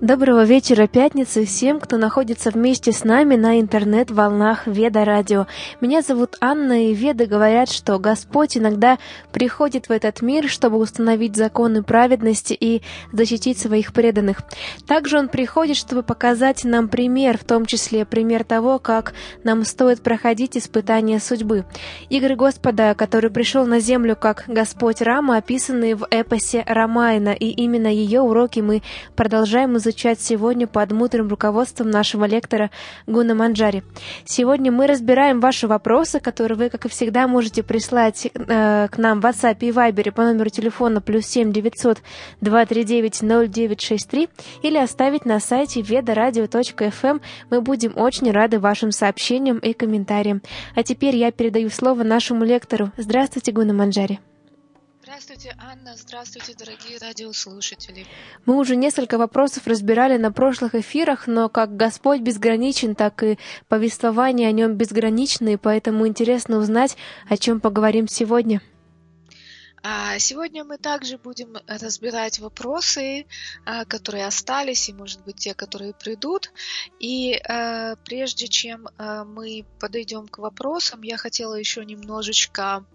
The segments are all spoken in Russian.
Доброго вечера пятницы всем, кто находится вместе с нами на интернет-волнах Веда Радио. Меня зовут Анна, и Веды говорят, что Господь иногда приходит в этот мир, чтобы установить законы праведности и защитить своих преданных. Также Он приходит, чтобы показать нам пример, в том числе пример того, как нам стоит проходить испытания судьбы. Игры Господа, который пришел на землю как Господь Рама, описаны в эпосе Рамаяна, и именно ее уроки мы продолжаем изучать сегодня под мудрым руководством нашего лектора Гуна Манджари. Сегодня мы разбираем ваши вопросы, которые вы, как и всегда, можете прислать к нам в WhatsApp и Viber по номеру телефона +7 900 239 0963 или оставить на сайте vedaradio.fm. Мы будем очень рады вашим сообщениям и комментариям. А теперь я передаю слово нашему лектору. Здравствуйте, Гуна Манджари. Здравствуйте, Анна. Здравствуйте, дорогие радиослушатели. Мы уже несколько вопросов разбирали на прошлых эфирах, но как Господь безграничен, так и повествование о Нем безграничны, и поэтому интересно узнать, о чем поговорим сегодня. Сегодня мы также будем разбирать вопросы, которые остались, и, может быть, те, которые придут. И прежде чем мы подойдем к вопросам, я хотела еще немножечко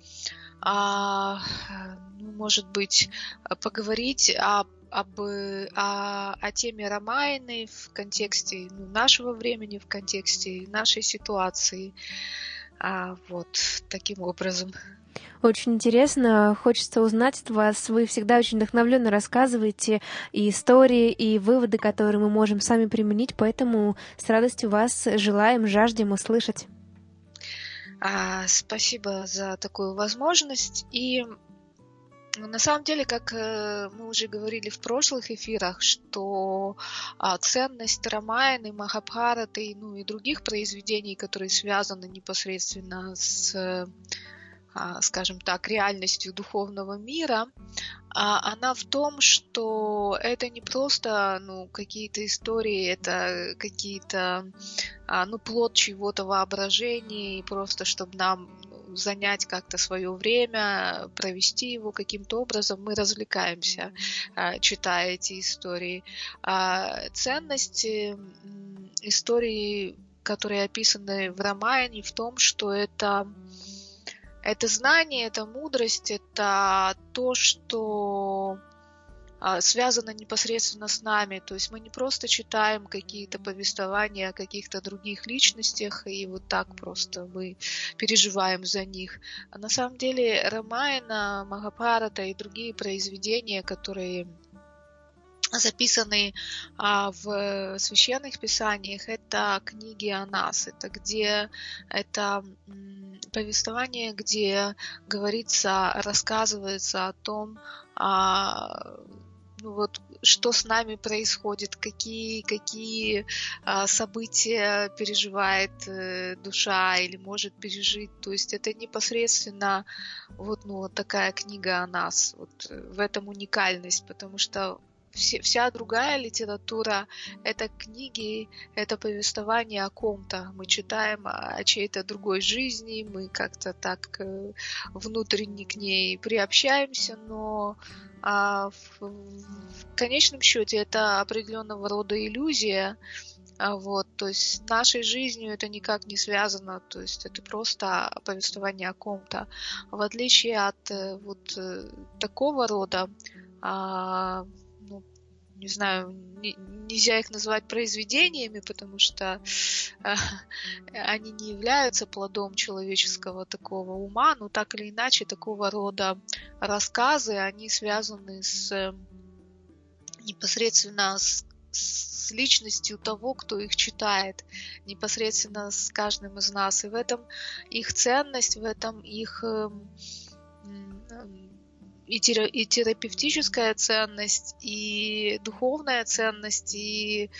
может быть, поговорить о теме Рамаяны в контексте нашего времени, в контексте нашей ситуации. Вот таким образом. Очень интересно, хочется узнать от вас. Вы всегда очень вдохновленно рассказываете и истории, и выводы, которые мы можем сами применить, поэтому с радостью вас желаем, жаждем услышать. Спасибо за такую возможность. И на самом деле, как мы уже говорили в прошлых эфирах, что ценность Рамаяны, Махабхараты, и других произведений, которые связаны непосредственно с, скажем так, реальностью духовного мира, она в том, что это не просто какие-то истории, это какие-то плод чьего-то воображения, и просто чтобы нам занять как-то свое время, провести его каким-то образом, мы развлекаемся, читая эти истории. Ценность истории, которые описаны в Рамаяне, в том, что это знание, это мудрость, это то, что связано непосредственно с нами. То есть мы не просто читаем какие-то повествования о каких-то других личностях, и вот так просто мы переживаем за них. А на самом деле Рамаяна, Махабхарата и другие произведения, которые записаны в священных писаниях, это книги о нас, это повествование, где говорится, рассказывается о том, что с нами происходит, какие события переживает душа или может пережить. То есть это непосредственно такая книга о нас. Вот в этом уникальность, потому что вся другая литература — это книги, это повествование о ком-то. Мы читаем о чьей-то другой жизни, мы как-то так внутренне к ней приобщаемся, но в конечном счете это определенного рода иллюзия. То есть с нашей жизнью это никак не связано, то есть это просто повествование о ком-то. В отличие от такого рода, не знаю, нельзя их назвать произведениями, потому что они не являются плодом человеческого такого ума, но так или иначе такого рода рассказы, они связаны непосредственно с личностью того, кто их читает, непосредственно с каждым из нас. И в этом их ценность, в этом их и терапевтическая ценность, и духовная ценность, и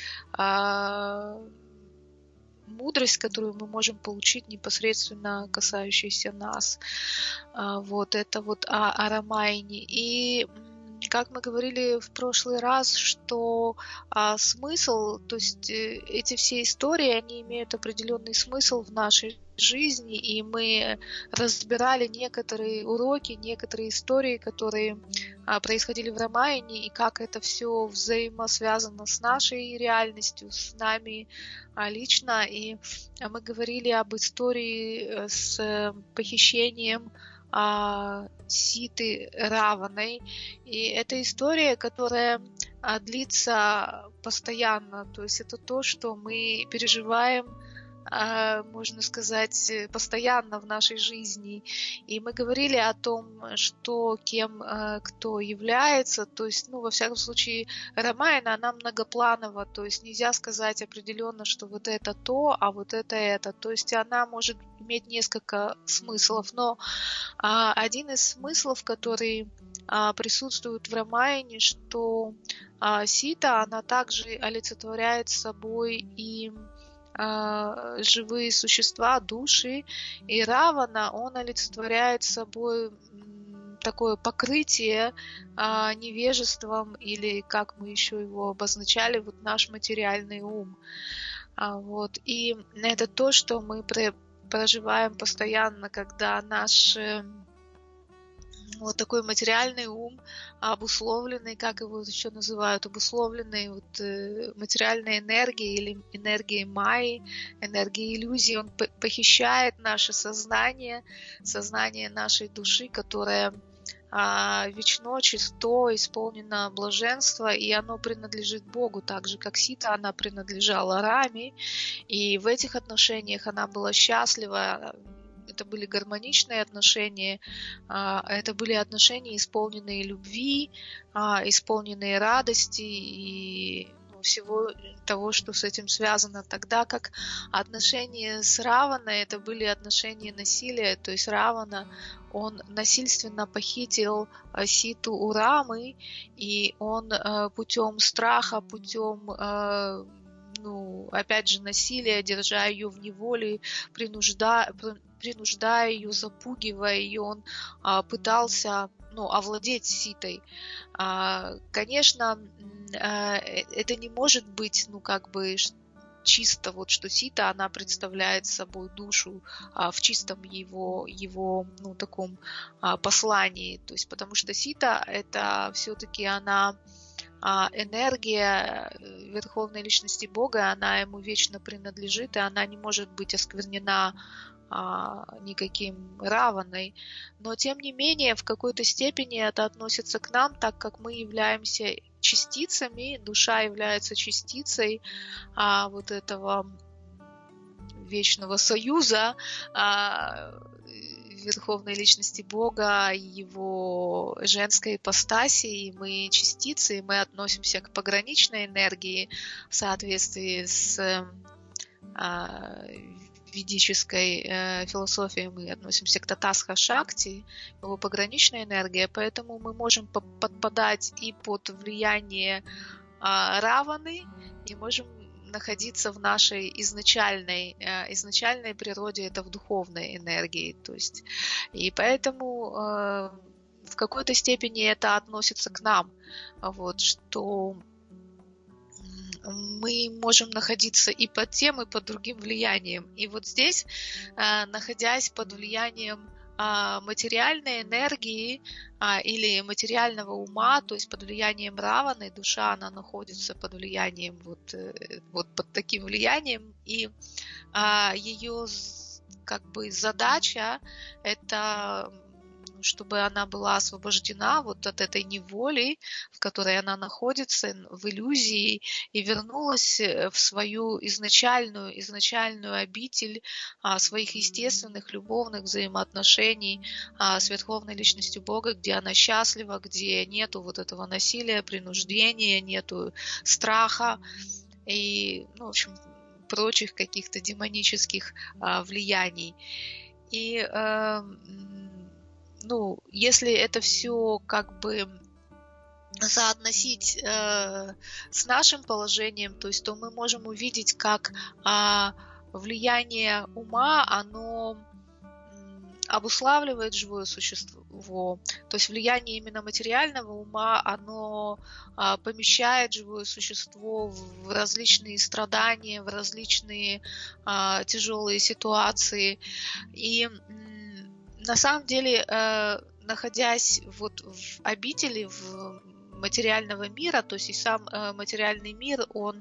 мудрость, которую мы можем получить непосредственно касающуюся нас. Это о Рамаяне. И как мы говорили в прошлый раз, что смысл, то есть эти все истории, они имеют определенный смысл в нашей жизни, и мы разбирали некоторые уроки, некоторые истории, которые происходили в Рамаяне, и как это все взаимосвязано с нашей реальностью, с нами лично. И мы говорили об истории с похищением Ситы Раваной. И это история, которая длится постоянно. То есть это то, что мы переживаем, можно сказать, постоянно в нашей жизни. И мы говорили о том, что кем кто является. То есть, во всяком случае, Рамаяна, она многопланова. То есть нельзя сказать определенно, что вот это то, а вот это. То есть она может иметь несколько смыслов. Но один из смыслов, который присутствует в Рамаяне, что Сита, она также олицетворяет собой и живые существа, души, и Равана, он олицетворяет собой такое покрытие невежеством, или как мы еще его обозначали, вот наш материальный ум. И это то, что мы проживаем постоянно, когда наш вот такой материальный ум, обусловленный, как его еще называют, обусловленный материальной энергией или энергией майи, энергией иллюзии, он похищает наше сознание нашей души, которое вечно, чисто, исполнено блаженства, и оно принадлежит Богу, так же, как Сита, она принадлежала Раме, и в этих отношениях она была счастлива. Это были гармоничные отношения, это были отношения, исполненные любви, исполненные радости и всего того, что с этим связано. Тогда как отношения с Раваной, это были отношения насилия, то есть Равана, он насильственно похитил Ситу у Рамы, и он путем страха, путем опять же, насилия, держа ее в неволе, принуждая ее, запугивая ее, он пытался овладеть Ситой. Конечно, это не может быть, чисто что Сита, она представляет собой душу в чистом его таком послании. То есть, потому что Сита, это все-таки она энергия Верховной Личности Бога, она ему вечно принадлежит, и она не может быть осквернена никаким Раваной. Но, тем не менее, в какой-то степени это относится к нам, так как мы являемся частицами, душа является частицей вот этого вечного союза Верховной Личности Бога, его женской ипостаси, и мы частицы, и мы относимся к пограничной энергии в соответствии с ведической философией, мы относимся к Татастха Шакти, его пограничная энергия, поэтому мы можем подпадать и под влияние Раваны, и можем находиться в нашей изначальной природе, это в духовной энергии. То есть, и поэтому в какой-то степени это относится к нам, что мы можем находиться и под тем, и под другим влиянием. И вот здесь, находясь под влиянием материальной энергии или материального ума, то есть под влиянием Раваны, душа, она находится под влиянием, под таким влиянием, и ее задача это, чтобы она была освобождена от этой неволи, в которой она находится, в иллюзии, и вернулась в свою изначальную обитель своих естественных любовных взаимоотношений с Верховной Личностью Бога, где она счастлива, где нету этого насилия, принуждения, нету страха и, в общем, прочих каких-то демонических влияний. И если это все соотносить с нашим положением, то мы можем увидеть, как влияние ума, оно обуславливает живое существо. То есть влияние именно материального ума, оно помещает живое существо в различные страдания, в различные тяжелые ситуации. И на самом деле, находясь вот в обители, в материального мира, то есть и сам материальный мир, он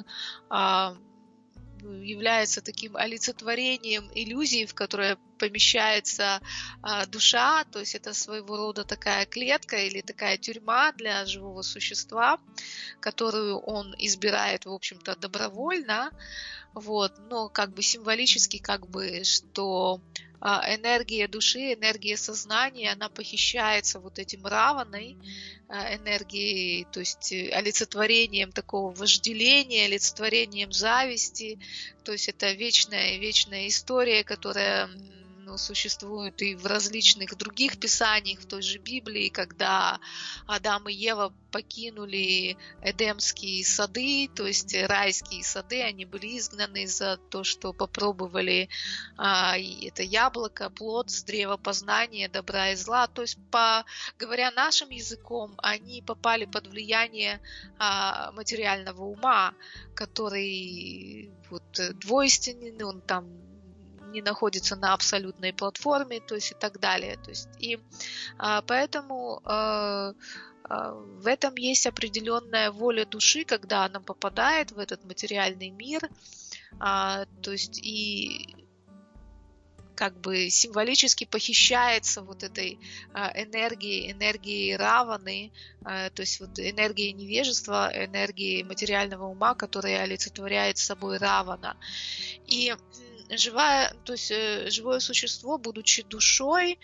является таким олицетворением иллюзии, в которой помещается душа, то есть это своего рода такая клетка или такая тюрьма для живого существа, которую он избирает, в общем-то, добровольно, вот, но как бы символически, как бы, что энергия души, энергия сознания, она похищается вот этим раваной энергией, то есть олицетворением такого вожделения, олицетворением зависти, то есть это вечная история, которая существует и в различных других писаниях, в той же Библии, когда Адам и Ева покинули Эдемские сады, то есть райские сады, они были изгнаны за то, что попробовали это яблоко, плод с древа познания добра и зла. То есть, говоря нашим языком, они попали под влияние материального ума, который вот двойственный, он там не находится на абсолютной платформе, то есть и так далее. То есть, и поэтому в этом есть определенная воля души, когда она попадает в этот материальный мир, то есть и как бы символически похищается вот этой энергией раваны, то есть вот энергией невежества, энергией материального ума, которая олицетворяет собой равана. И живое существо, будучи душой,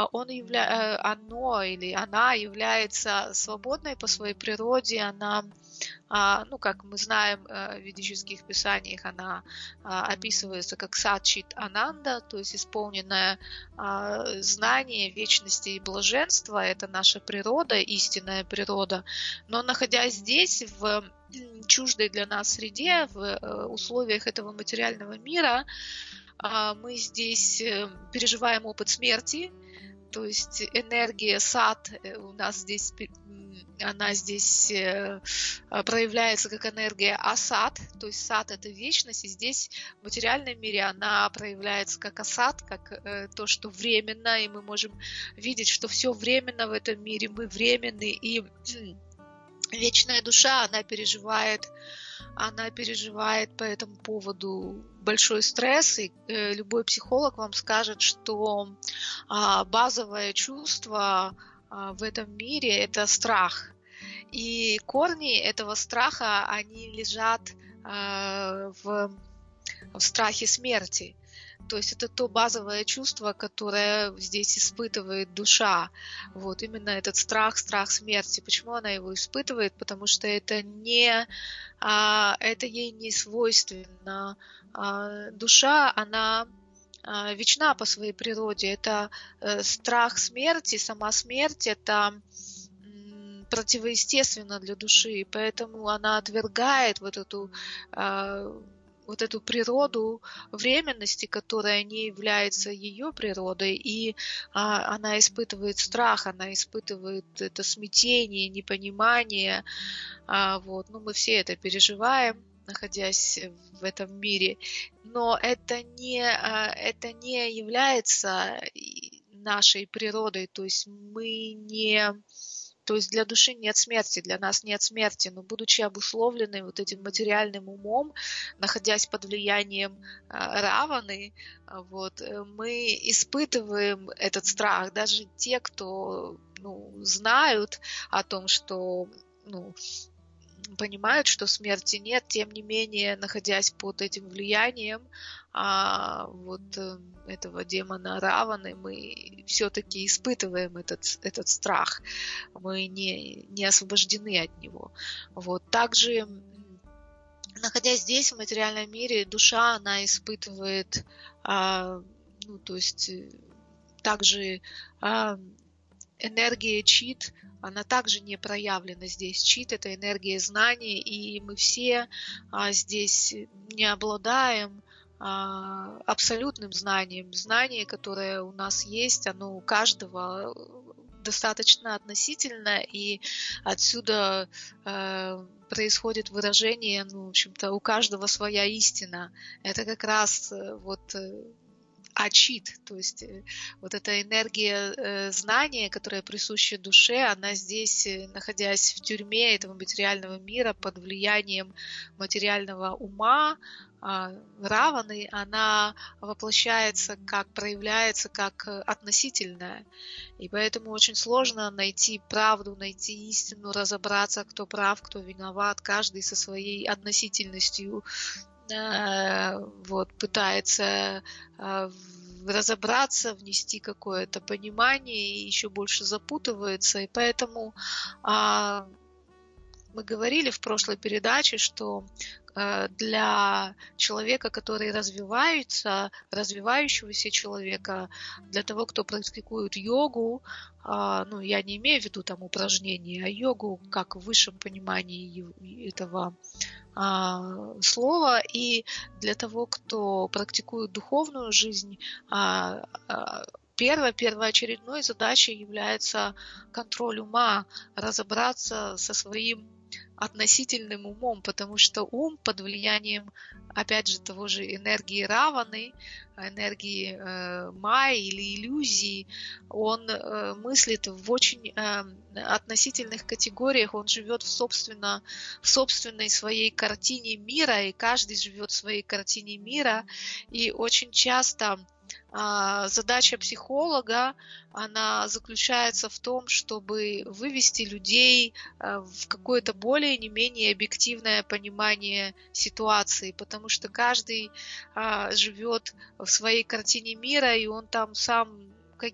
оно или она является свободной по своей природе, она, как мы знаем в ведических писаниях, она описывается как садчит ананда, то есть исполненное знание вечности и блаженства, это наша природа, истинная природа, но находясь здесь, в чуждой для нас среде, в условиях этого материального мира, мы здесь переживаем опыт смерти, то есть энергия сад у нас здесь, она здесь проявляется как энергия асад, то есть сад — это вечность, и здесь в материальном мире она проявляется как асад, как то, что временно, и мы можем видеть, что все временно в этом мире, мы временны, и вечная душа, она переживает по этому поводу большой стресс, и любой психолог вам скажет, что базовое чувство в этом мире — это страх. И корни этого страха, они лежат в страхе смерти. То есть это то базовое чувство, которое здесь испытывает душа. Вот именно этот страх смерти. Почему она его испытывает? Потому что это ей не свойственно. Душа, она вечна по своей природе. Это страх смерти, сама смерть, это противоестественно для души. И поэтому она отвергает вот эту природу временности, которая не является ее природой, и она испытывает страх, она испытывает это смятение, непонимание. Мы все это переживаем, находясь в этом мире, но это не является нашей природой, то есть то есть для души нет смерти, для нас нет смерти, но будучи обусловлены вот этим материальным умом, находясь под влиянием раваны, мы испытываем этот страх. Даже те, кто знают о том, что понимают, что смерти нет, тем не менее, находясь под этим влиянием этого демона Раваны, мы все-таки испытываем этот страх. Мы не освобождены от него. Также, находясь здесь, в материальном мире, душа, она испытывает, также энергия чит, она также не проявлена здесь. Чит — это энергия знаний, и мы все здесь не обладаем абсолютным знанием. Знание, которое у нас есть, оно у каждого достаточно относительно, и отсюда происходит выражение, в общем-то, у каждого своя истина. Это как раз ачит, то есть вот эта энергия знания, которая присуща душе, она здесь, находясь в тюрьме этого материального мира, под влиянием материального ума, раваны, она воплощается, проявляется как относительная. И поэтому очень сложно найти правду, найти истину, разобраться, кто прав, кто виноват, каждый со своей относительностью пытается разобраться, внести какое-то понимание и еще больше запутывается. И поэтому мы говорили в прошлой передаче, что для человека, который развивающегося человека, для того, кто практикует йогу, я не имею в виду там упражнения, а йогу как в высшем понимании этого слова, и для того, кто практикует духовную жизнь, первоочередной задачей является контроль ума, разобраться со своим относительным умом, потому что ум под влиянием, опять же, того же энергии раваны, энергии майи или иллюзии, он мыслит в очень относительных категориях, он живет в собственной своей картине мира, и каждый живет в своей картине мира, и очень часто задача психолога, она заключается в том, чтобы вывести людей в какое-то более не менее объективное понимание ситуации, потому что каждый живет в своей картине мира, и он там сам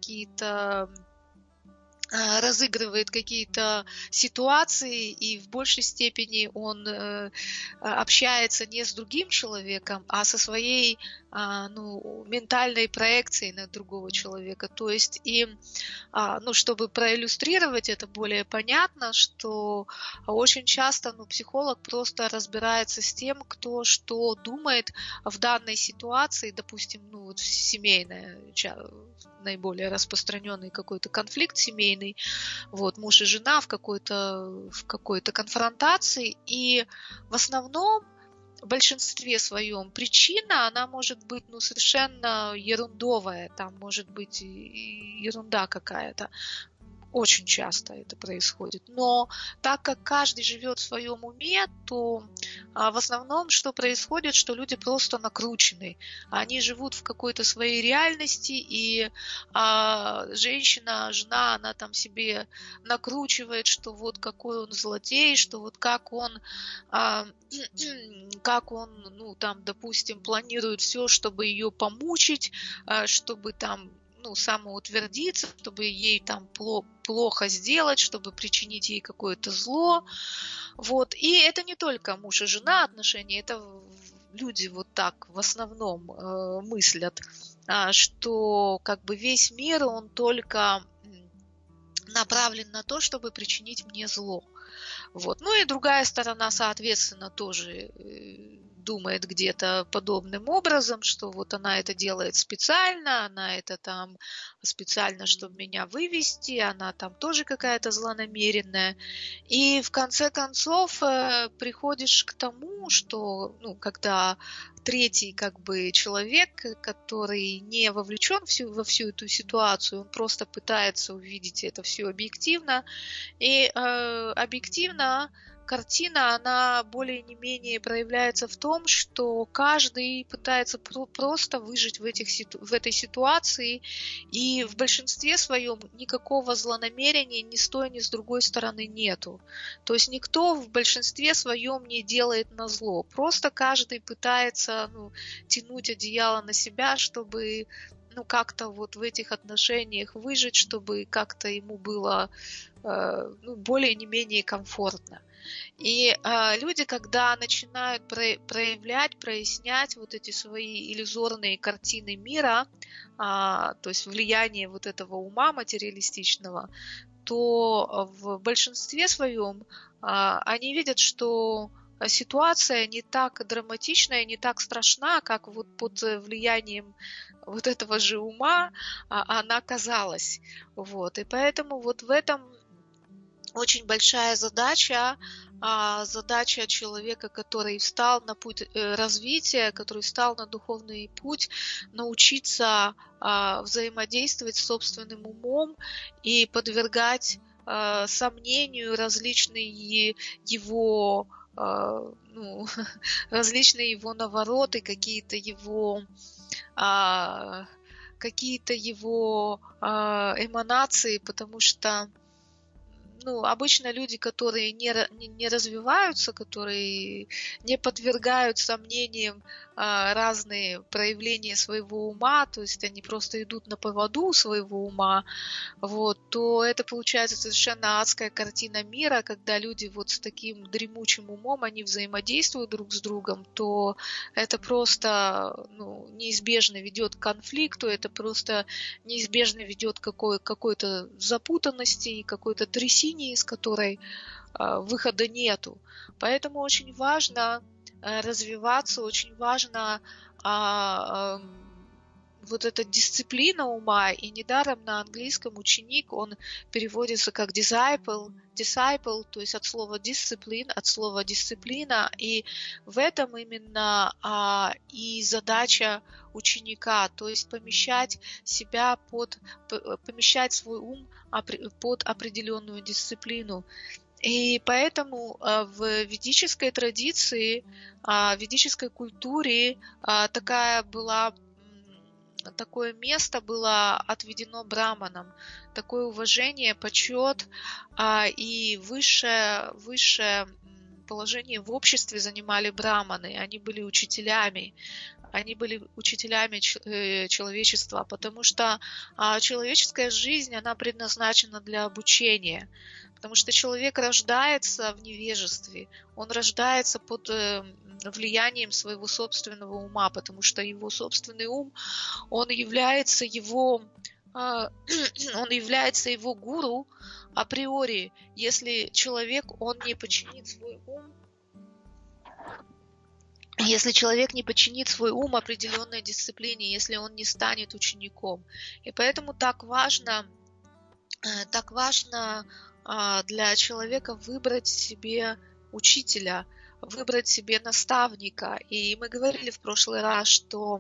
разыгрывает какие-то ситуации, и в большей степени он общается не с другим человеком, а со своей ментальной проекцией на другого человека. То есть, чтобы проиллюстрировать это более понятно, что очень часто психолог просто разбирается с тем, кто что думает в данной ситуации, допустим, семейная, наиболее распространенный какой-то конфликт семейный, муж и жена в какой-то конфронтации, и в основном в большинстве своем причина, она может быть совершенно ерундовая, там может быть ерунда какая-то. Очень часто это происходит. Но так как каждый живет в своем уме, то в основном что происходит, что люди просто накручены. Они живут в какой-то своей реальности, и жена, она там себе накручивает, что вот какой он злодей, что вот как он допустим, планирует все, чтобы ее помучить, чтобы там самоутвердиться, чтобы ей там плохо сделать, чтобы причинить ей какое-то зло. И это не только муж и жена отношения, это люди вот так в основном мыслят, что весь мир, он только направлен на то, чтобы причинить мне зло. И другая сторона, соответственно, тоже думает где-то подобным образом, что она это делает специально, она это там специально, чтобы меня вывести, она там тоже какая-то злонамеренная. И в конце концов приходишь к тому, что, когда третий человек, который не вовлечен во всю эту ситуацию, он просто пытается увидеть это все объективно, и объективно картина, она более не менее проявляется в том, что каждый пытается просто выжить в этой ситуации, и в большинстве своем никакого злонамерения ни с той, ни с другой стороны нету. То есть никто в большинстве своем не делает назло. Просто каждый пытается тянуть одеяло на себя, чтобы как-то в этих отношениях выжить, чтобы как-то ему было более не менее комфортно. И люди, когда начинают прояснять эти свои иллюзорные картины мира, то есть влияние этого ума материалистичного, то в большинстве своем они видят, что ситуация не так драматичная, не так страшна, как вот под влиянием вот этого же ума она казалась. Вот. И поэтому вот в этом очень большая задача, задача человека, который встал на путь развития, который встал на духовный путь, научиться взаимодействовать с собственным умом и подвергать сомнению различные его различные его навороты, какие-то его эманации, потому что обычно люди, которые не развиваются, которые не подвергают сомнениям разные проявления своего ума, то есть они просто идут на поводу своего ума, вот, то это получается совершенно адская картина мира, когда люди вот с таким дремучим умом, они взаимодействуют друг с другом, то это просто неизбежно ведет к конфликту, это просто неизбежно ведет к какой-то запутанности, какой-то трясине, из которой выхода нету. Поэтому очень важно развиваться, очень важно вот эта дисциплина ума, и недаром на английском ученик, он переводится как disciple, то есть от слова discipline, от слова дисциплина, и в этом именно и задача ученика, то есть помещать свой ум под определенную дисциплину. И поэтому в ведической традиции, в ведической культуре такое место было отведено браманам, такое уважение, почет и высшее положение в обществе занимали браманы. Они были учителями человечества, потому что человеческая жизнь, она предназначена для обучения. Потому что человек рождается в невежестве, он рождается под влиянием своего собственного ума, потому что его собственный ум, он является его гуру априори, если человек, он не подчинит свой ум, определенной дисциплине, если он не станет учеником. И поэтому так важно для человека выбрать себе учителя, выбрать себе наставника. И мы говорили в прошлый раз, что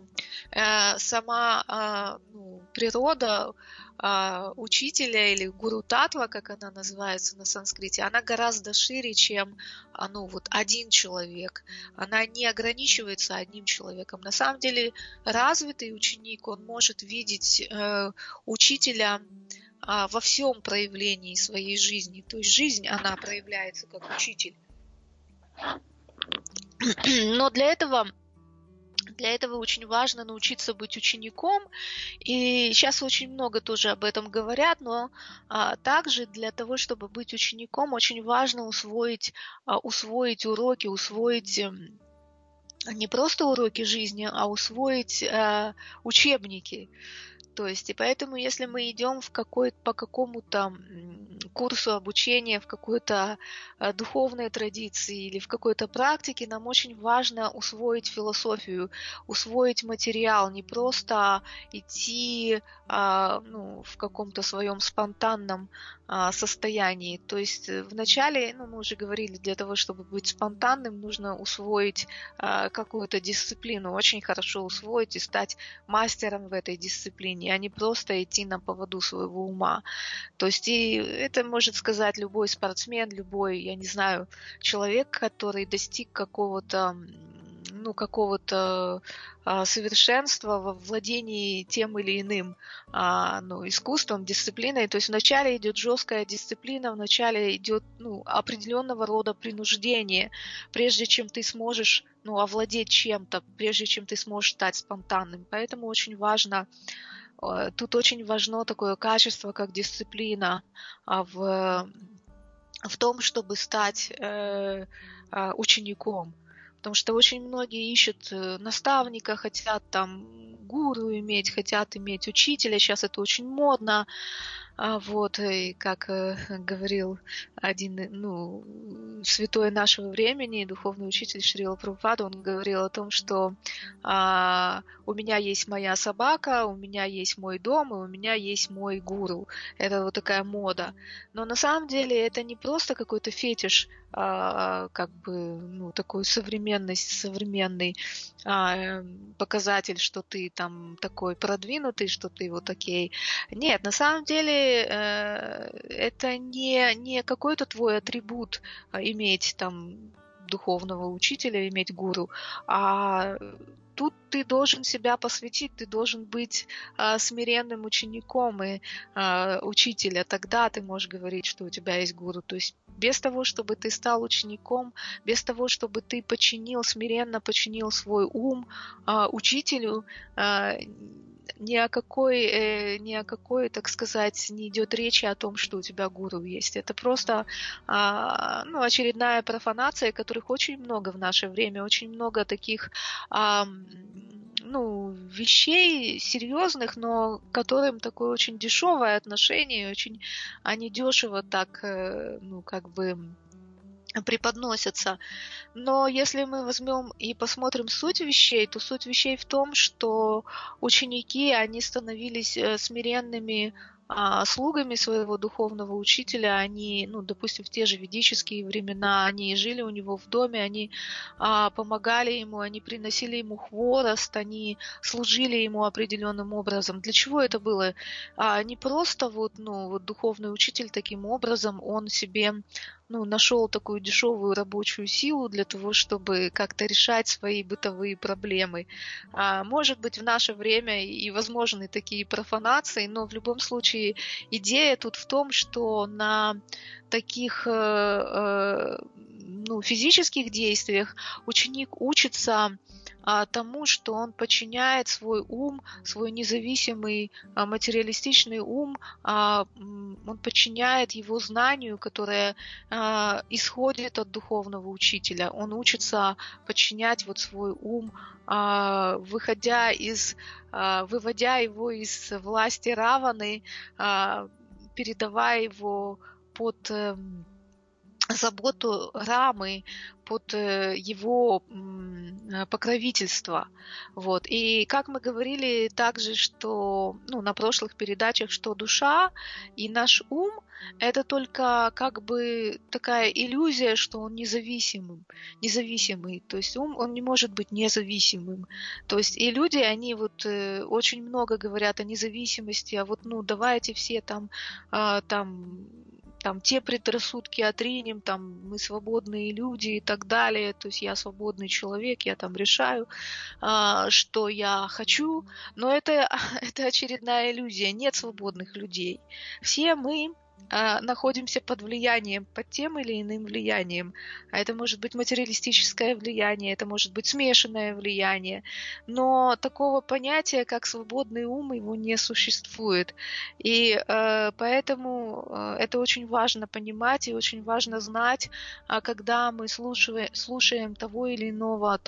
сама природа учителя или гуру татва, как она называется на санскрите, она гораздо шире, чем один человек. Она не ограничивается одним человеком. На самом деле развитый ученик, он может видеть учителя во всем проявлении своей жизни. То есть жизнь, она проявляется как учитель. Но для этого очень важно научиться быть учеником. И сейчас очень много тоже об этом говорят, но также для того, чтобы быть учеником, очень важно усвоить уроки, усвоить не просто уроки жизни, а усвоить учебники. То есть, и поэтому, если мы идем по какому-то курсу обучения, в какой-то духовной традиции или в какой-то практике, нам очень важно усвоить философию, усвоить материал, не просто идти в каком-то своем спонтанном состоянии. То есть вначале, мы уже говорили, для того, чтобы быть спонтанным, нужно усвоить какую-то дисциплину, очень хорошо усвоить и стать мастером в этой дисциплине, а не просто идти на поводу своего ума. То есть и это может сказать любой спортсмен, любой, я не знаю, человек, который достиг какого-то совершенства во владении тем или иным искусством, дисциплиной. То есть вначале идет жесткая дисциплина, вначале идет определенного рода принуждение, прежде чем ты сможешь овладеть чем-то, прежде чем ты сможешь стать спонтанным. Поэтому очень важно, тут очень важно такое качество, как дисциплина в том, чтобы стать учеником. Потому что очень многие ищут наставника, хотят гуру иметь, хотят иметь учителя. Сейчас это очень модно. Вот, и как говорил один, святой нашего времени, духовный учитель Шрила Прабхупада, он говорил о том, что у меня есть моя собака, у меня есть мой дом, и у меня есть мой гуру. Это вот такая мода. Но на самом деле это не просто какой-то фетиш, такой современный показатель, что ты там такой продвинутый, что ты вот окей. Нет, на самом деле это не какой-то твой атрибут иметь там духовного учителя, иметь гуру, а тут ты должен себя посвятить, ты должен быть смиренным учеником и учителя. Тогда ты можешь говорить, что у тебя есть гуру. То есть без того, чтобы ты стал учеником, без того, чтобы ты смиренно подчинил свой ум учителю, ни о какой, так сказать, не идет речи о том, что у тебя гуру есть. Это просто очередная профанация, которых очень много в наше время, очень много таких вещей серьезных, но к которым такое очень дешевое отношение, очень они дешево так, преподносятся. Но если мы возьмем и посмотрим суть вещей, то суть вещей в том, что ученики, они становились смиренными слугами своего духовного учителя. Они, допустим, в те же ведические времена, они жили у него в доме, они помогали ему, они приносили ему хворост, они служили ему определенным образом. Для чего это было? Не просто духовный учитель таким образом, он себе нашел такую дешевую рабочую силу для того, чтобы как-то решать свои бытовые проблемы. Может быть, в наше время и возможны такие профанации, но в любом случае идея тут в том, что на таких физических действиях ученик учится тому, что он подчиняет свой ум, свой независимый материалистичный ум, он подчиняет его знанию, которое исходит от духовного учителя. Он учится подчинять свой ум, выводя его из власти Раваны, передавая его под заботу Рамы, под его покровительство. И как мы говорили также, что на прошлых передачах, что душа и наш ум – это только как бы такая иллюзия, что он независимый. То есть ум, он не может быть независимым. То есть и люди, они очень много говорят о независимости, давайте все там те предрассудки отринем, мы свободные люди и так далее, то есть я свободный человек, я решаю, что я хочу, но это очередная иллюзия, нет свободных людей. Все мы находимся под тем или иным влиянием. А это может быть материалистическое влияние, это может быть смешанное влияние. Но такого понятия, как свободный ум, его не существует. И поэтому это очень важно понимать и очень важно знать, когда мы слушаем того или иного,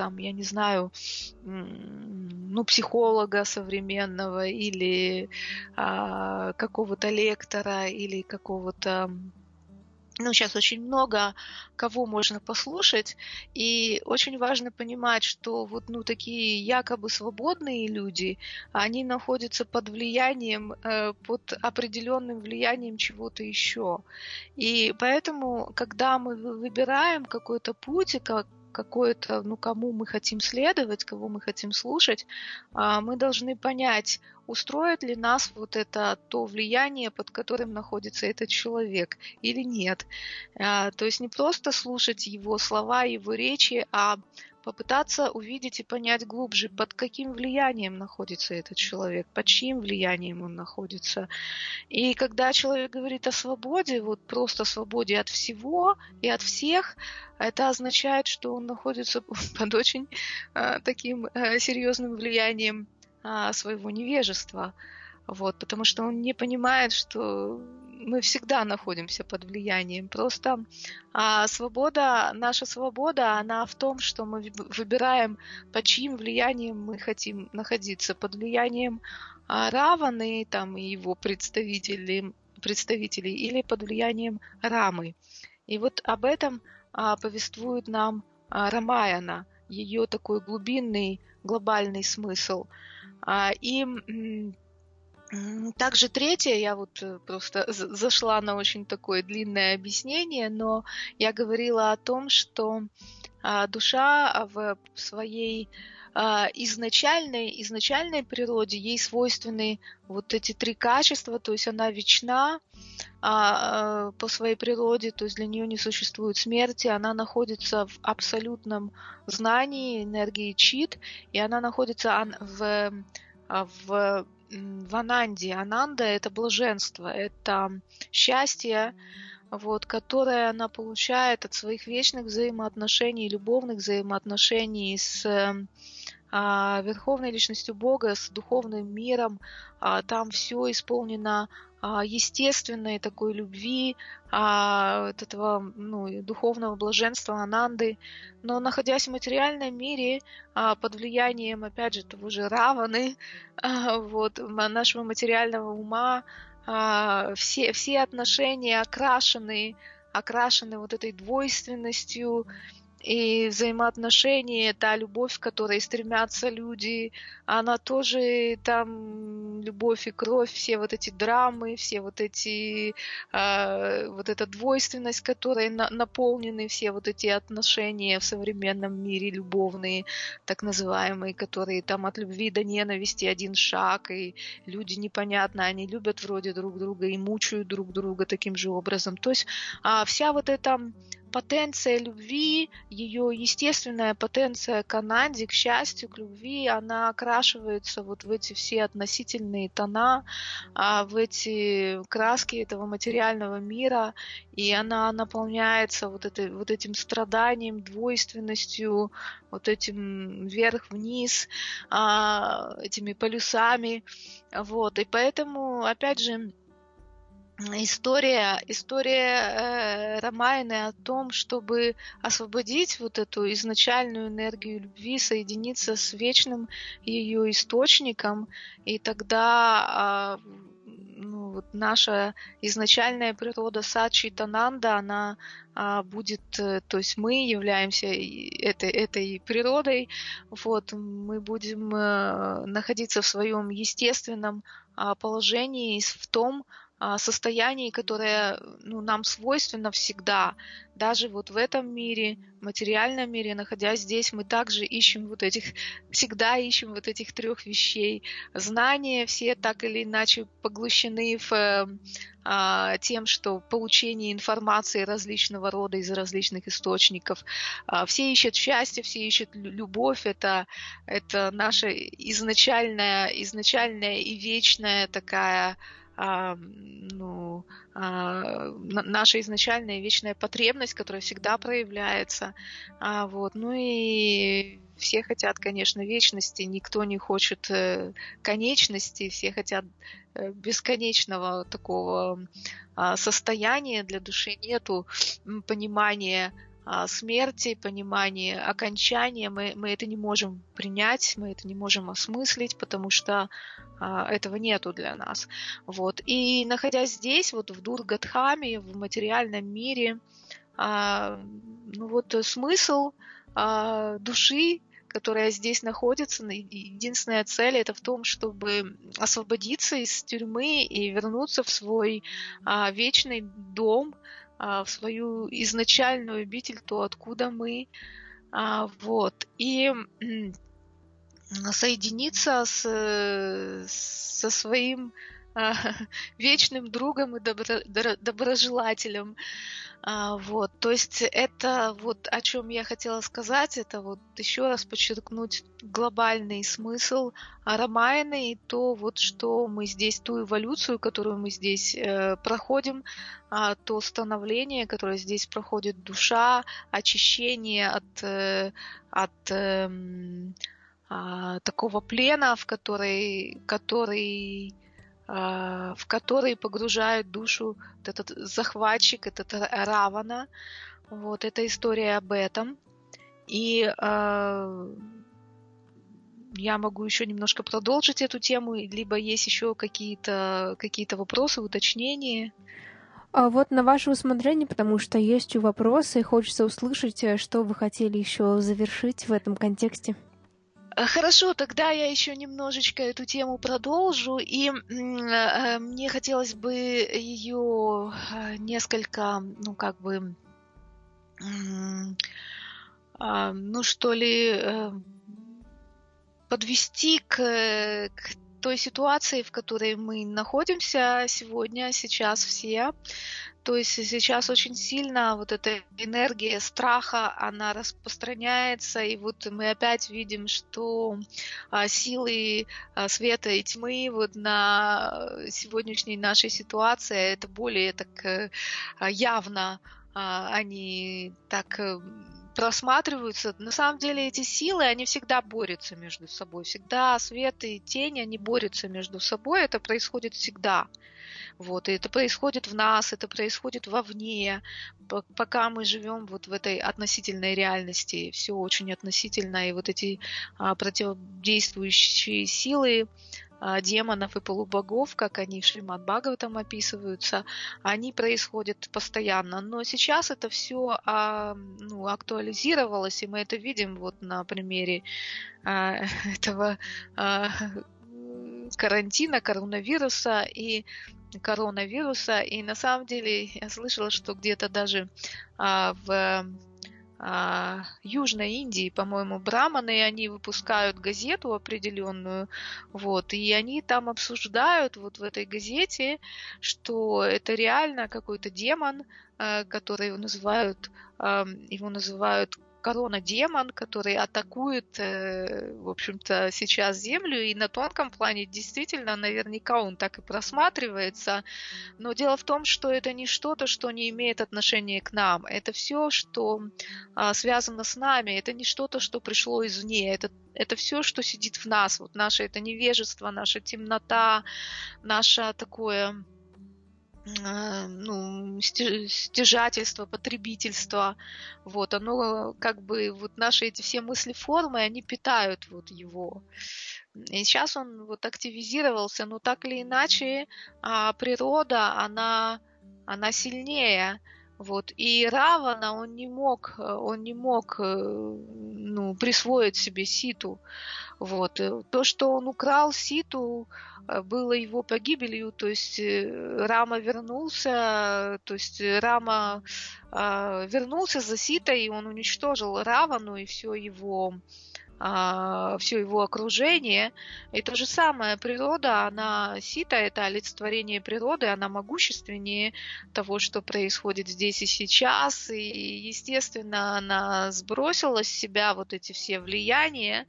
психолога современного или какого-то лектора или какого-то... сейчас очень много кого можно послушать, и очень важно понимать, что такие якобы свободные люди, они находятся под влиянием, под определенным влиянием чего-то еще. И поэтому, когда мы выбираем какой-то путь, и какой-то, кому мы хотим следовать, кого мы хотим слушать, мы должны понять, устроит ли нас то влияние, под которым находится этот человек, или нет. То есть не просто слушать его слова, его речи, а попытаться увидеть и понять глубже, под каким влиянием находится этот человек, под чьим влиянием он находится. И когда человек говорит о свободе, просто свободе от всего и от всех, это означает, что он находится под очень таким серьезным влиянием своего невежества. Потому что он не понимает, что мы всегда находимся под влиянием. Просто наша свобода, она в том, что мы выбираем, под чьим влиянием мы хотим находиться. Под влиянием Раваны и его представителей, представителей или под влиянием Рамы. И вот об этом повествует нам Рамаяна, ее такой глубинный, глобальный смысл. И также третье, я вот просто зашла на очень такое длинное объяснение, но я говорила о том, что душа в своей изначальной природе, ей свойственны вот эти три качества, то есть она вечна по своей природе, то есть для нее не существует смерти, она находится в абсолютном знании энергии чит, и она находится в Ананде. Ананда — это блаженство, это счастье, вот, которое она получает от своих вечных взаимоотношений, любовных взаимоотношений с Верховной Личностью Бога, с духовным миром. Там все исполнено естественной такой любви, от этого духовного блаженства Ананды. Но находясь в материальном мире, под влиянием, опять же, того же Раваны, вот, нашего материального ума, все отношения окрашены вот этой двойственностью, и взаимоотношения, та любовь, к которой стремятся люди, она тоже там любовь и кровь, все вот эти драмы, все вот эти, вот эта двойственность, которой наполнены все вот эти отношения в современном мире любовные, так называемые, которые там от любви до ненависти один шаг, и люди непонятно, они любят вроде друг друга и мучают друг друга таким же образом. То есть вся вот эта потенция любви, ее естественная потенция к Ананде, к счастью, к любви, она окрашивается вот в эти все относительные тона, в эти краски этого материального мира, и она наполняется вот этим страданием, двойственностью, вот этим вверх-вниз, этими полюсами. Вот. И поэтому, опять же, История Рамаяны о том, чтобы освободить вот эту изначальную энергию любви, соединиться с вечным ее источником, и тогда вот наша изначальная природа Сачитананда, она будет, то есть мы являемся этой природой, вот, мы будем находиться в своем естественном положении, в том состоянии, которое нам свойственно всегда. Даже вот в этом мире, в материальном мире, находясь здесь, мы также всегда ищем вот этих трех вещей. Знания все так или иначе поглощены тем, что получение информации различного рода из различных источников. Все ищут счастье, все ищут любовь. Это наша изначальная и вечная такая наша изначальная вечная потребность, которая всегда проявляется. Вот. Ну и все хотят, конечно, вечности, никто не хочет конечности, все хотят бесконечного такого состояния. Для души нету понимания смерти, понимания окончания. Мы это не можем принять, мы это не можем осмыслить, потому что этого нету для нас. Вот. И находясь здесь, вот в Дургадхаме, в материальном мире, смысл души, которая здесь находится, единственная цель — это в том, чтобы освободиться из тюрьмы и вернуться в свой вечный дом, в свою изначальную обитель, то, откуда мы. Вот. И соединиться со своим вечным другом и доброжелателем. Вот. То есть это вот о чем я хотела сказать, это вот еще раз подчеркнуть глобальный смысл Рамаяны и то, вот что мы здесь, ту эволюцию, которую мы здесь проходим, то становление, которое здесь проходит душа, очищение от такого плена, в который погружает душу этот захватчик, этот Равана. Вот, это история об этом. И я могу еще немножко продолжить эту тему, либо есть еще какие-то вопросы, уточнения. А вот на ваше усмотрение, потому что есть вопросы, и хочется услышать, что вы хотели еще завершить в этом контексте. Хорошо, тогда я еще немножечко эту тему продолжу, и мне хотелось бы ее несколько, подвести к той ситуации, в которой мы находимся сейчас все. То есть сейчас очень сильно вот эта энергия страха, она распространяется, и вот мы опять видим, что силы света и тьмы вот на сегодняшней нашей ситуации, это более так явно, они так просматриваются. На самом деле эти силы, они всегда борются между собой. Всегда свет и тень, они борются между собой. Это происходит всегда. Вот, и это происходит в нас, это происходит вовне, пока мы живем вот в этой относительной реальности, все очень относительно, и вот эти противодействующие силы демонов и полубогов, как они в Шримад Бхагаватам описываются, они происходят постоянно. Но сейчас это все актуализировалось, и мы это видим вот на примере этого карантина, коронавируса, и на самом деле я слышала, что где-то даже в Южной Индии, по-моему, браманы, они выпускают газету определенную, вот, и они там обсуждают вот в этой газете, что это реально какой-то демон, который его называют корона-демон, который атакует, в общем-то, сейчас Землю, и на тонком плане действительно наверняка он так и просматривается, но дело в том, что это не что-то, что не имеет отношения к нам, это все, что связано с нами, это не что-то, что пришло извне, это все, что сидит в нас, вот наше это невежество, наша темнота, наше такое стяжательство, потребительство, вот, оно как бы, вот наши эти все мысли-формы, они питают вот его. И сейчас он вот активизировался, но так или иначе природа, она сильнее, вот, и Равана, он не мог присвоить себе Ситу, вот. То, что он украл Ситу, было его погибелью, то есть Рама вернулся, вернулся за Ситой, и он уничтожил Равану и все его окружение. И то же самое природа, Сита, это олицетворение природы, она могущественнее того, что происходит здесь и сейчас. И, естественно, она сбросила с себя вот эти все влияния,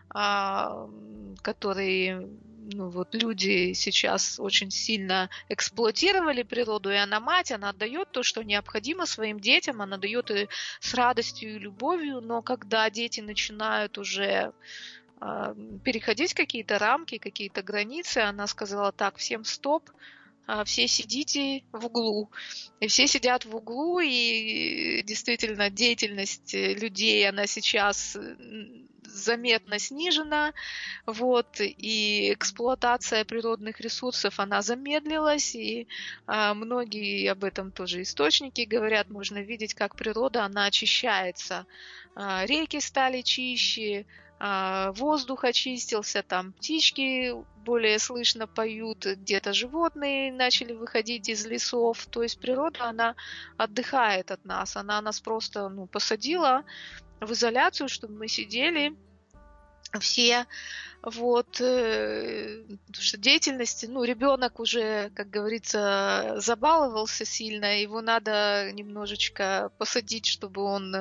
которые люди сейчас очень сильно эксплуатировали природу, и она мать, она отдает то, что необходимо своим детям, она дает и с радостью и любовью, но когда дети начинают уже переходить какие-то рамки, какие-то границы, она сказала: так, всем стоп, все сидите в углу. И все сидят в углу, и действительно деятельность людей, она сейчас заметно снижена, вот, и эксплуатация природных ресурсов, она замедлилась, и многие об этом тоже источники говорят, можно видеть, как природа, она очищается. Реки стали чище, воздух очистился, там птички более слышно поют, где-то животные начали выходить из лесов, то есть природа, она отдыхает от нас, она нас просто посадила в изоляцию, чтобы мы сидели все, вот, потому что деятельность, ребенок уже, как говорится, забаловался сильно, его надо немножечко посадить, чтобы он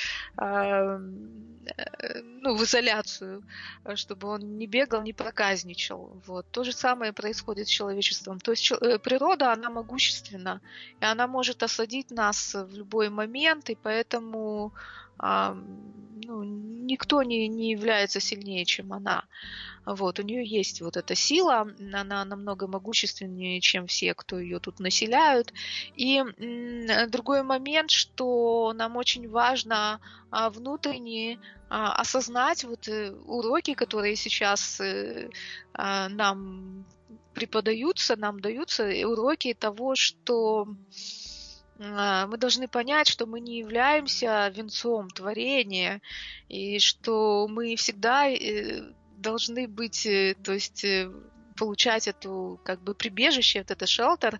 в изоляцию, чтобы он не бегал, не проказничал. Вот. То же самое происходит с человечеством. То есть природа, она могущественна, и она может осадить нас в любой момент, и поэтому никто не является сильнее, чем она. Вот, у нее есть вот эта сила, она намного могущественнее, чем все, кто ее тут населяют. И другой момент, что нам очень важно внутренне осознать вот уроки, которые сейчас нам преподаются, нам даются, уроки того, что мы должны понять, что мы не являемся венцом творения, и что мы всегда должны быть, то есть получать эту как бы прибежище, вот это шелтер,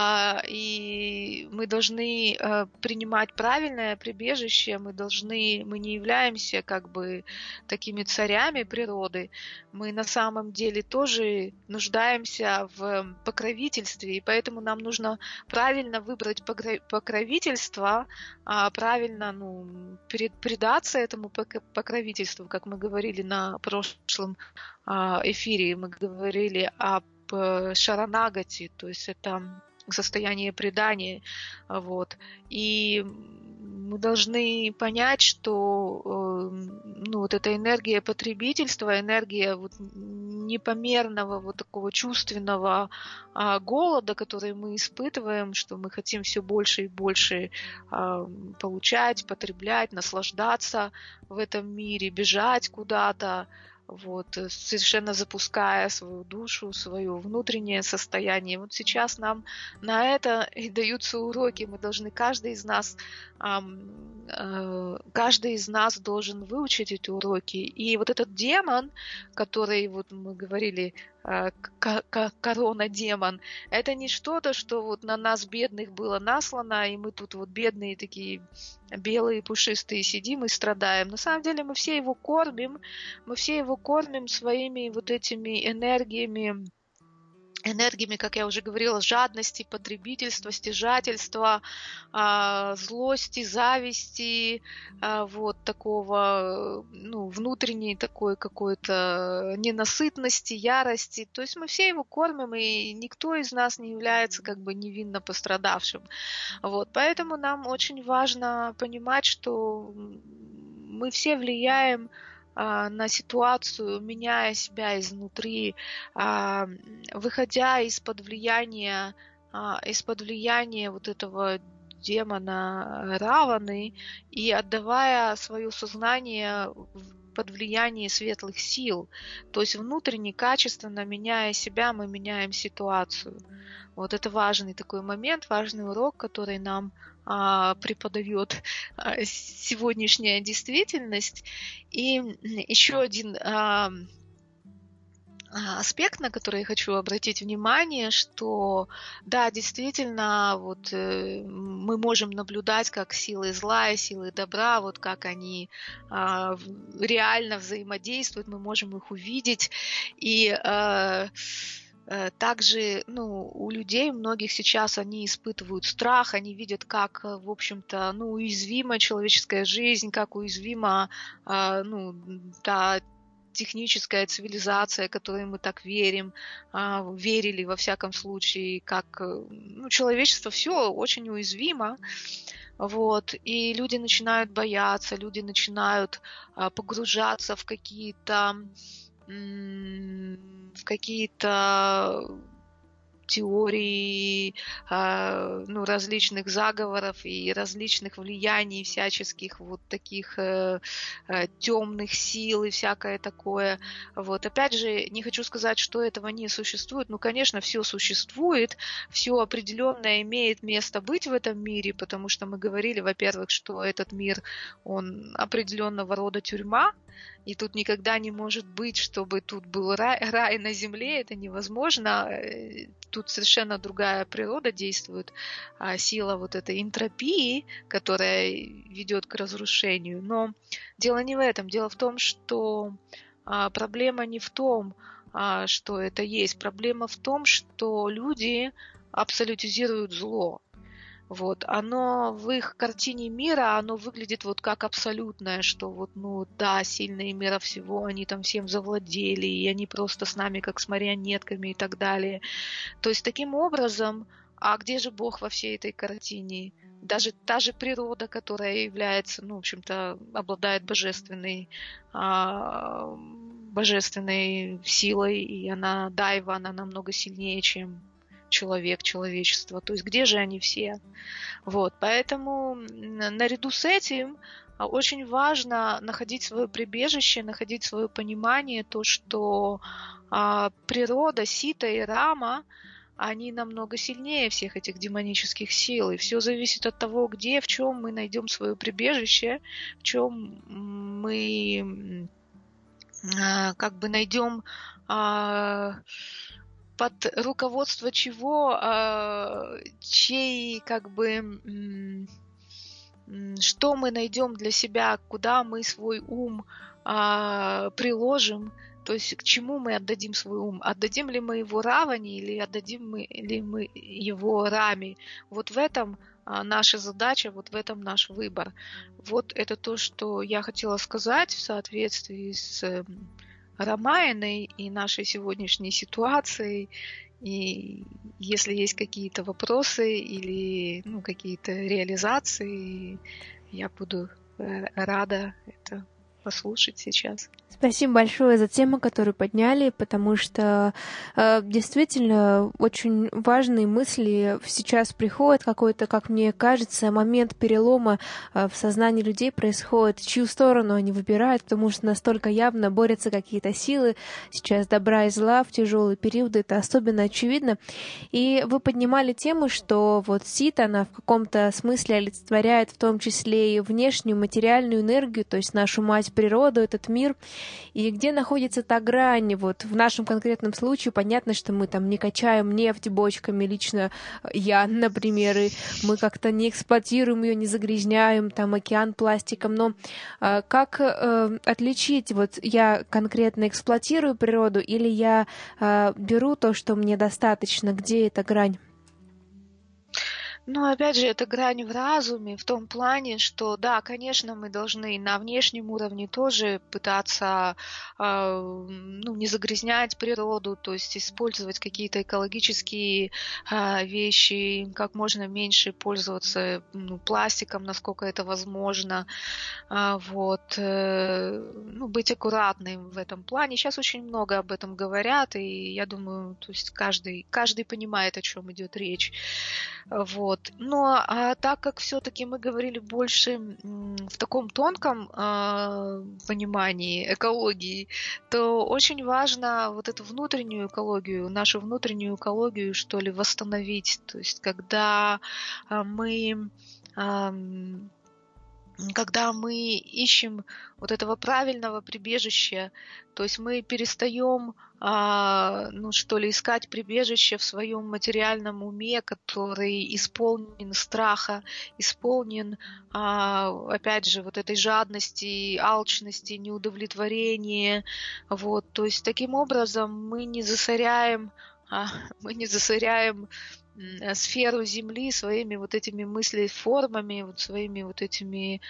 и мы должны принимать правильное прибежище, мы не являемся как бы такими царями природы, мы на самом деле тоже нуждаемся в покровительстве, и поэтому нам нужно правильно выбрать покровительство, правильно предаться этому покровительству, как мы говорили на прошлом эфире, мы говорили об шаранагати, то есть это состояние предания. Вот. И мы должны понять, что вот эта энергия потребительства, энергия вот непомерного вот такого чувственного голода, который мы испытываем, что мы хотим все больше и больше получать, потреблять, наслаждаться в этом мире, бежать куда-то, вот, совершенно запуская свою душу, свое внутреннее состояние. Вот сейчас нам на это и даются уроки. Мы должны, каждый из нас должен выучить эти уроки. И вот этот демон, который, вот мы говорили, корона-демон, это не что-то, что вот на нас, бедных, было наслано, и мы тут вот бедные такие белые, пушистые сидим и страдаем. На самом деле мы все его кормим своими вот этими энергиями, как я уже говорила, жадности, потребительства, стяжательства, злости, зависти, вот такого, внутренней такой какой-то ненасытности, ярости. То есть мы все его кормим, и никто из нас не является как бы невинно пострадавшим. Вот, поэтому нам очень важно понимать, что мы все влияем на ситуацию, меняя себя изнутри, выходя из-под влияния вот этого демона Раваны и отдавая свое сознание под влияние светлых сил. То есть внутренне, качественно меняя себя, мы меняем ситуацию. Вот это важный такой момент, важный урок, который нам преподает сегодняшняя действительность. И еще один аспект, на который я хочу обратить внимание, что да, действительно, вот мы можем наблюдать, как силы зла и силы добра, вот как они реально взаимодействуют, мы можем их увидеть. И также, у людей многих сейчас они испытывают страх, они видят, как, в общем-то, уязвима человеческая жизнь, как уязвима, та техническая цивилизация, которой мы так верим, верили во всяком случае, как человечество все очень уязвимо. Вот, и люди начинают бояться, люди начинают погружаться в какие-то теории, различных заговоров и различных влияний всяческих вот таких темных сил и всякое такое. Вот. Опять же, не хочу сказать, что этого не существует. Конечно, все существует, все определенное имеет место быть в этом мире, потому что мы говорили, во-первых, что этот мир, он определенного рода тюрьма, и тут никогда не может быть, чтобы тут был рай на земле, это невозможно. Тут совершенно другая природа действует, сила вот этой энтропии, которая ведет к разрушению. Но дело не в этом. Дело в том, что проблема не в том, что это есть. Проблема в том, что люди абсолютизируют зло. Вот, оно в их картине мира, оно выглядит вот как абсолютное, что вот, сильные мира всего, они там всем завладели, и они просто с нами как с марионетками и так далее. То есть таким образом, а где же Бог во всей этой картине? Даже та же природа, которая является, в общем-то, обладает божественной силой, и она, дайва, она намного сильнее, чем человек, человечество. То есть где же они все? Вот, поэтому наряду с этим очень важно находить свое прибежище, находить свое понимание, то, что природа, Сита и Рама, они намного сильнее всех этих демонических сил. И все зависит от того, где, в чем мы найдем свое прибежище, в чем мы как бы найдем под руководство чего, чей как бы что мы найдем для себя, куда мы свой ум приложим, то есть к чему мы отдадим свой ум. Отдадим ли мы его Раване или отдадим ли мы его Раме. Вот в этом наша задача, вот в этом наш выбор. Вот это то, что я хотела сказать в соответствии с Рамаяной и нашей сегодняшней ситуацией. И если есть какие-то вопросы или какие-то реализации, я буду рада это послушать сейчас. Спасибо большое за тему, которую подняли, потому что действительно очень важные мысли сейчас приходят. Какой-то, как мне кажется, момент перелома в сознании людей происходит, чью сторону они выбирают, потому что настолько явно борются какие-то силы сейчас добра и зла в тяжелые периоды. Это особенно очевидно. И вы поднимали тему, что вот Сита, она в каком-то смысле олицетворяет в том числе и внешнюю материальную энергию, то есть нашу мать природу, этот мир. И где находится та грань? Вот в нашем конкретном случае понятно, что мы там не качаем нефть бочками, лично я, например, и мы как-то не эксплуатируем ее, не загрязняем там океан пластиком. Но как отличить, вот я конкретно эксплуатирую природу или я беру то, что мне достаточно? Где эта грань? Но опять же, это грань в разуме, в том плане, что да, конечно, мы должны на внешнем уровне тоже пытаться не загрязнять природу, то есть использовать какие-то экологические вещи, как можно меньше пользоваться пластиком, насколько это возможно, быть аккуратным в этом плане. Сейчас очень много об этом говорят, и я думаю, то есть каждый понимает, о чем идет речь. Вот. Но так как все-таки мы говорили больше в таком тонком понимании экологии, то очень важно вот эту внутреннюю экологию, нашу внутреннюю экологию, что ли, восстановить. То есть когда мы ищем вот этого правильного прибежища, то есть мы перестаем, искать прибежище в своем материальном уме, который исполнен страха, исполнен, опять же, вот этой жадности, алчности, неудовлетворения. Вот, то есть таким образом мы не засоряем сферу Земли своими вот этими мыслеформами, вот своими вот этими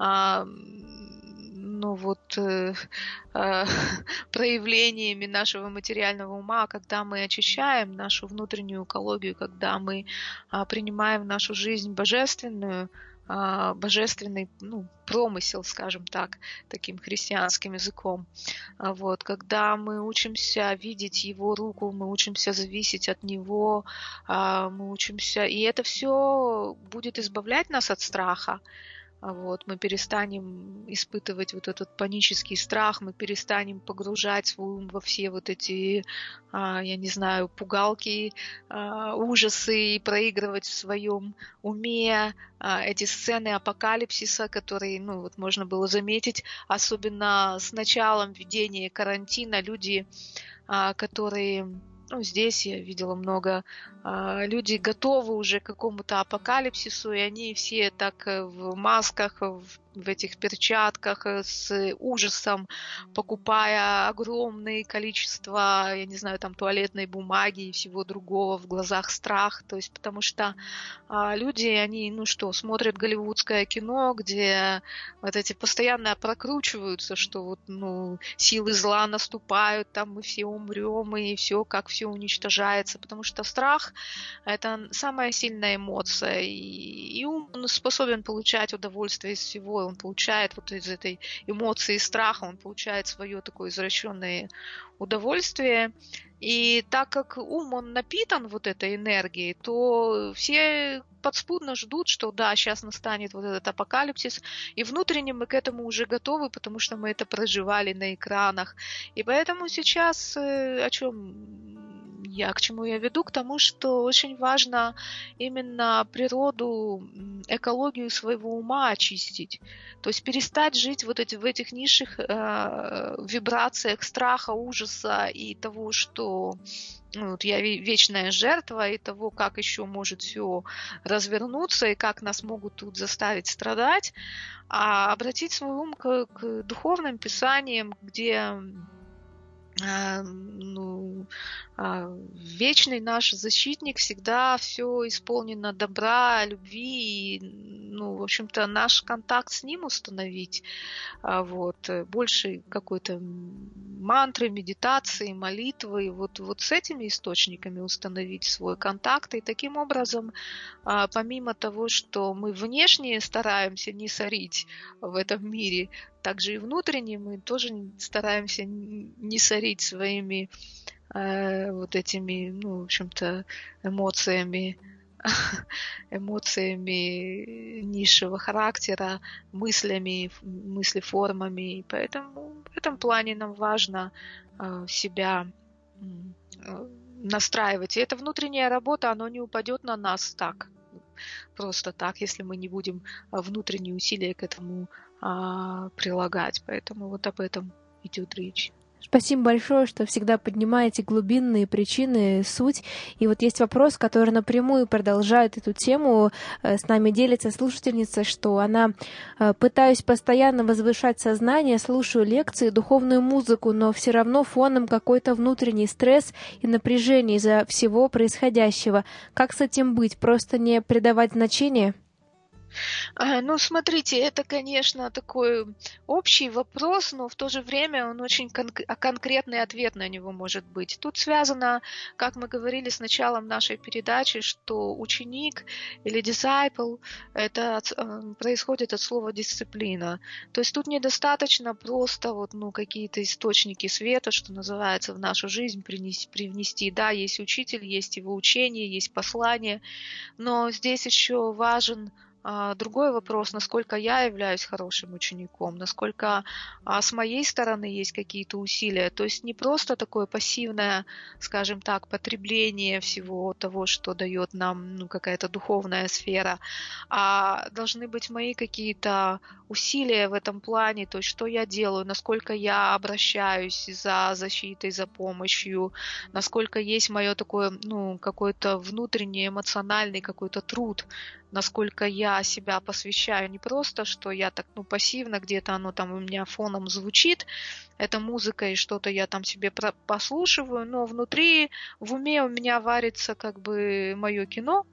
проявлениями нашего материального ума, когда мы очищаем нашу внутреннюю экологию, когда мы принимаем в нашу жизнь божественный промысел, скажем так, таким христианским языком. Вот, когда мы учимся видеть его руку, мы учимся зависеть от него, мы учимся, и это все будет избавлять нас от страха. Вот, мы перестанем испытывать вот этот панический страх, мы перестанем погружать свой ум во все вот эти, пугалки, ужасы и проигрывать в своем уме эти сцены апокалипсиса, которые, можно было заметить, особенно с началом введения карантина, люди, которые... здесь я видела много людей готовы уже к какому-то апокалипсису, и они все так в масках, в этих перчатках с ужасом, покупая огромное количество, туалетной бумаги и всего другого, в глазах страх. То есть, потому что люди, они, смотрят голливудское кино, где вот эти постоянно прокручиваются, что силы зла наступают, там мы все умрем, и все уничтожается. Потому что страх — это самая сильная эмоция, и ум способен получать удовольствие из всего другое, он получает вот из этой эмоции страха, он получает свое такое извращенное удовольствие. И так как ум, он напитан вот этой энергией, то все подспудно ждут, что да, сейчас настанет вот этот апокалипсис, и внутренне мы к этому уже готовы, потому что мы это проживали на экранах. И поэтому сейчас к чему я веду? К тому, что очень важно именно природу, экологию своего ума очистить. То есть перестать жить в этих низших вибрациях страха, ужаса и того, что я вечная жертва, и того, как еще может все развернуться, и как нас могут тут заставить страдать, а обратить свой ум к духовным писаниям, где вечный наш защитник, всегда все исполнено добра, любви, и, в общем-то, наш контакт с ним установить, больше какой-то мантры, медитации, молитвы, вот с этими источниками установить свой контакт, и таким образом, помимо того, что мы внешне стараемся не сорить в этом мире, также и внутренне мы тоже стараемся не сорить своими этими, в общем-то, эмоциями низшего характера, мыслеформами. И поэтому в этом плане нам важно себя настраивать. И эта внутренняя работа, она не упадет на нас так, просто так, если мы не будем внутренние усилия к этому прилагать. Поэтому вот об этом идет речь. Спасибо большое, что всегда поднимаете глубинные причины, суть. И вот есть вопрос, который напрямую продолжает эту тему. С нами делится слушательница, что она пытаюсь постоянно возвышать сознание, слушаю лекции, духовную музыку, но все равно фоном какой-то внутренний стресс и напряжение из-за всего происходящего. Как с этим быть? Просто не придавать значения? Смотрите, это, конечно, такой общий вопрос, но в то же время он очень конкретный ответ на него может быть. Тут связано, как мы говорили с началом нашей передачи, что ученик или disciple, это происходит от слова дисциплина. То есть тут недостаточно просто какие-то источники света, что называется, в нашу жизнь привнести. Да, есть учитель, есть его учение, есть послание, но здесь еще важен другой вопрос, насколько я являюсь хорошим учеником, насколько с моей стороны есть какие-то усилия. То есть не просто такое пассивное, скажем так, потребление всего того, что дает нам какая-то духовная сфера, а должны быть мои какие-то усилия в этом плане, то есть что я делаю, насколько я обращаюсь за защитой, за помощью, насколько есть мое такое, какой-то внутренний эмоциональный какой-то труд, насколько я себя посвящаю, не просто, что я так, пассивно где-то оно там у меня фоном звучит, эта музыка и что-то я там себе послушиваю, но внутри, в уме у меня варится как бы мое кино,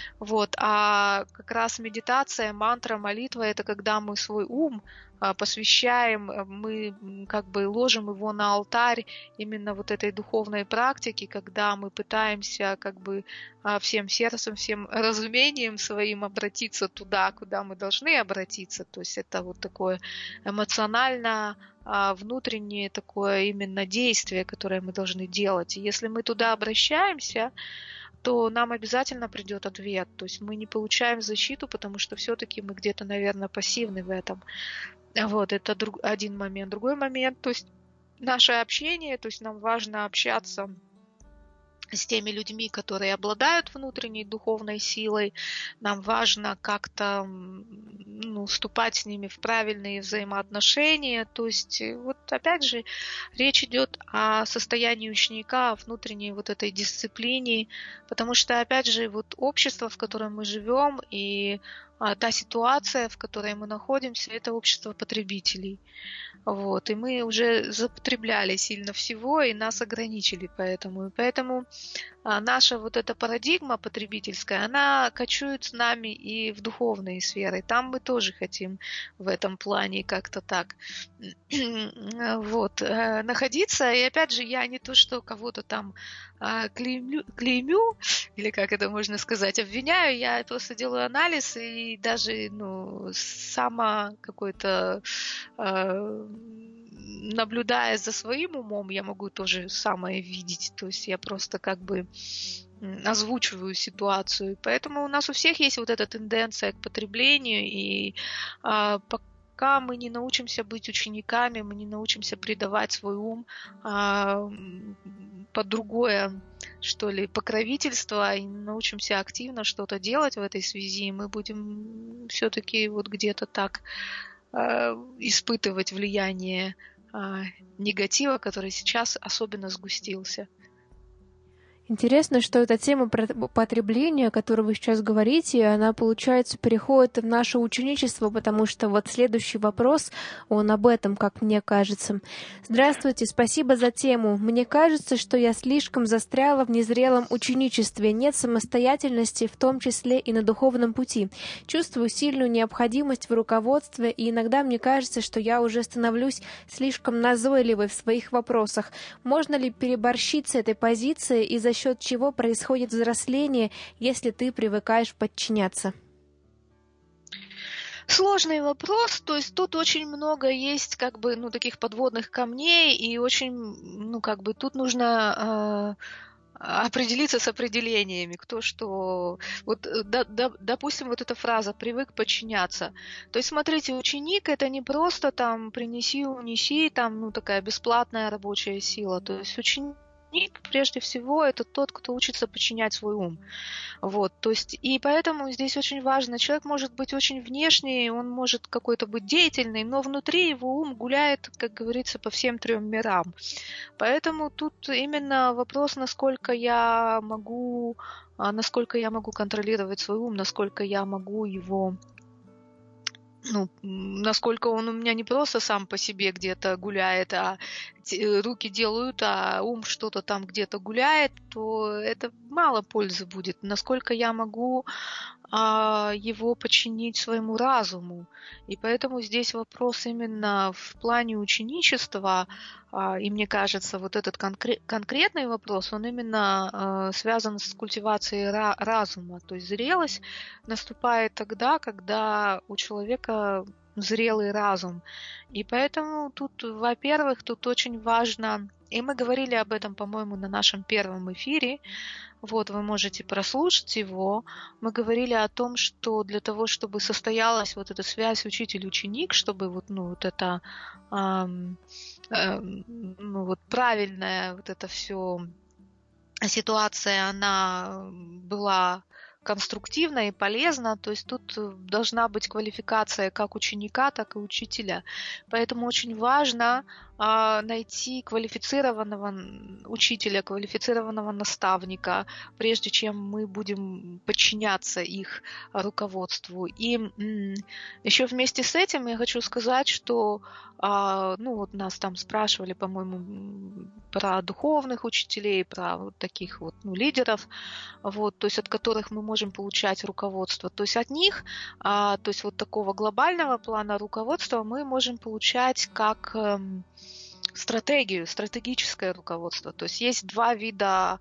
а как раз медитация, мантра, молитва, это когда мы свой ум посвящаем, мы как бы ложим его на алтарь именно этой духовной практики, когда мы пытаемся как бы всем сердцем, всем разумением своим обратиться туда, куда мы должны обратиться. То есть это такое эмоционально внутреннее такое именно действие, которое мы должны делать. И если мы туда обращаемся, то нам обязательно придет ответ. То есть мы не получаем защиту, потому что все-таки мы где-то, наверное, пассивны в этом. Это один момент. Другой момент, то есть наше общение, то есть нам важно общаться с теми людьми, которые обладают внутренней духовной силой. Нам важно как-то вступать с ними в правильные взаимоотношения. То есть опять же речь идет о состоянии ученика, о внутренней этой дисциплине, потому что опять же общество, в котором мы живем, и та ситуация, в которой мы находимся, это общество потребителей. И мы уже запотребляли сильно всего, и нас ограничили поэтому. И поэтому наша эта парадигма потребительская, она кочует с нами и в духовные сферы. Там мы тоже хотим в этом плане как-то так вот, находиться. И опять же, я не то, что кого-то там клеймю, или как это можно сказать, обвиняю, я просто делаю анализ и даже, сама какой-то наблюдая за своим умом, я могу тоже самое видеть. То есть я просто как бы озвучиваю ситуацию. Поэтому у нас у всех есть вот эта тенденция к потреблению, и пока мы не научимся быть учениками, мы не научимся придавать свой ум под другое, что ли, покровительство, и не научимся активно что-то делать в этой связи, мы будем все-таки вот где-то так испытывать влияние негатива, который сейчас особенно сгустился. Интересно, что эта тема потребления, о которой вы сейчас говорите, она, получается, переходит в наше ученичество, потому что вот следующий вопрос, он об этом, как мне кажется. Здравствуйте, спасибо за тему. Мне кажется, что я слишком застряла в незрелом ученичестве, нет самостоятельности, в том числе и на духовном пути. Чувствую сильную необходимость в руководстве, и иногда мне кажется, что я уже становлюсь слишком назойливой в своих вопросах. Можно ли переборщить с этой позицией и за счет чего происходит взросление, если ты привыкаешь подчиняться? Сложный вопрос, то есть тут очень много есть таких подводных камней, и очень, тут нужно определиться с определениями, кто что... Вот, допустим, вот эта фраза «привык подчиняться». То есть, смотрите, ученик — это не просто там «принеси, унеси», там, такая бесплатная рабочая сила. То есть ученик, прежде всего, это тот, кто учится подчинять свой ум. Вот, то есть, и поэтому здесь очень важно, человек может быть очень внешний, он может какой-то быть деятельный, но внутри его ум гуляет, как говорится, по всем 3 мирам. Поэтому тут именно вопрос, насколько я могу контролировать свой ум, насколько я могу его... насколько он у меня не просто сам по себе где-то гуляет, а руки делают, а ум что-то там где-то гуляет, то это мало пользы будет. Насколько я могу его подчинить своему разуму. И поэтому здесь вопрос именно в плане ученичества, и мне кажется, вот этот конкретный вопрос, он именно связан с культивацией разума. То есть зрелость наступает тогда, когда у человека зрелый разум. И поэтому тут, во-первых, тут очень важно, и мы говорили об этом, по-моему, на нашем первом эфире, вот, вы можете прослушать его. Мы говорили о том, что для того, чтобы состоялась вот эта связь учитель-ученик, чтобы это правильная вот эта все ситуация, она была конструктивна и полезна, то есть тут должна быть квалификация как ученика, так и учителя. Поэтому очень важно найти квалифицированного учителя, квалифицированного наставника, прежде чем мы будем подчиняться их руководству. И еще вместе с этим я хочу сказать, что нас там спрашивали, по-моему, про духовных учителей, про вот таких вот лидеров, вот, то есть от которых мы можем получать руководство. То есть от них, то есть вот такого глобального плана руководства мы можем получать как стратегическое руководство. То есть есть 2 вида,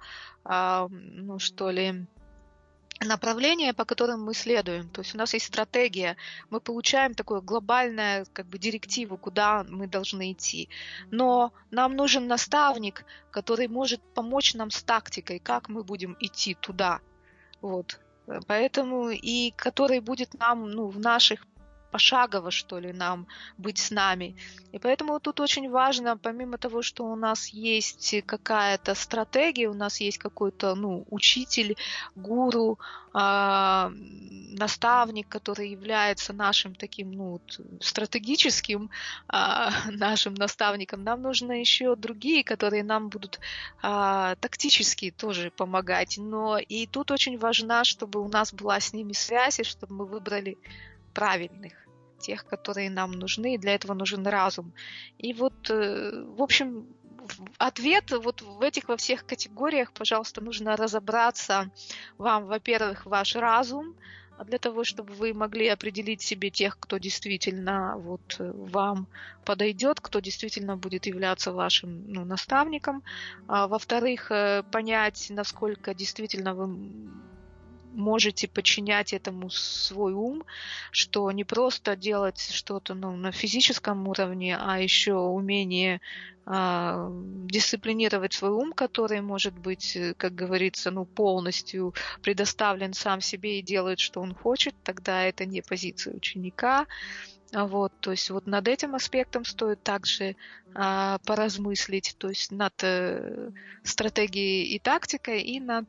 направления, по которым мы следуем. То есть у нас есть стратегия, мы получаем такую глобальную директиву, куда мы должны идти. Но нам нужен наставник, который может помочь нам с тактикой, как мы будем идти туда. Вот. Поэтому и который будет нам в наших пошагово, что ли, нам быть с нами. И поэтому тут очень важно, помимо того, что у нас есть какая-то стратегия, у нас есть какой-то, учитель, гуру, наставник, который является нашим таким, стратегическим нашим наставником, нам нужно еще другие, которые нам будут тактически тоже помогать. Но и тут очень важно, чтобы у нас была с ними связь, и чтобы мы выбрали правильных, тех, которые нам нужны, и для этого нужен разум. И вот, в общем, ответ вот в этих во всех категориях, пожалуйста, нужно разобраться вам, во-первых, ваш разум, а для того, чтобы вы могли определить себе тех, кто действительно вот вам подойдет, кто действительно будет являться вашим наставником. Во-вторых, понять, насколько действительно вы можете подчинять этому свой ум, что не просто делать что-то на физическом уровне, а еще умение дисциплинировать свой ум, который может быть, как говорится, полностью предоставлен сам себе и делает, что он хочет, тогда это не позиция ученика. Вот, то есть вот над этим аспектом стоит также поразмыслить, то есть над стратегией и тактикой, и над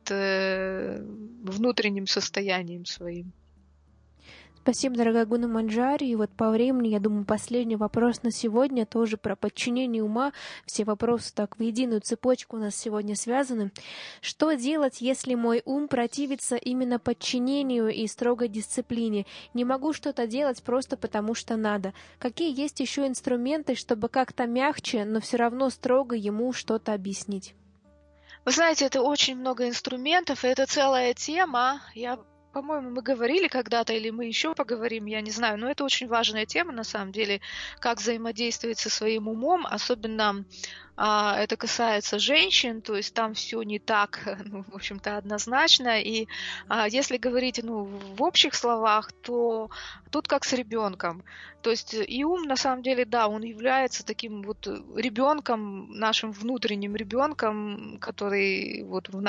внутренним состоянием своим. Спасибо, дорогая Гуна Манджари. И вот по времени, я думаю, последний вопрос на сегодня тоже про подчинение ума. Все вопросы так в единую цепочку у нас сегодня связаны. Что делать, если мой ум противится именно подчинению и строгой дисциплине? Не могу что-то делать просто потому, что надо. Какие есть еще инструменты, чтобы как-то мягче, но все равно строго ему что-то объяснить? Вы знаете, это очень много инструментов, и это целая тема. По-моему, мы говорили когда-то, или мы еще поговорим, я не знаю, но это очень важная тема, на самом деле, как взаимодействовать со своим умом, особенно это касается женщин, то есть там все не так, в общем-то, однозначно, и если говорить, в общих словах, то тут как с ребенком, то есть и ум, на самом деле, да, он является таким вот ребенком, нашим внутренним ребенком, который вот в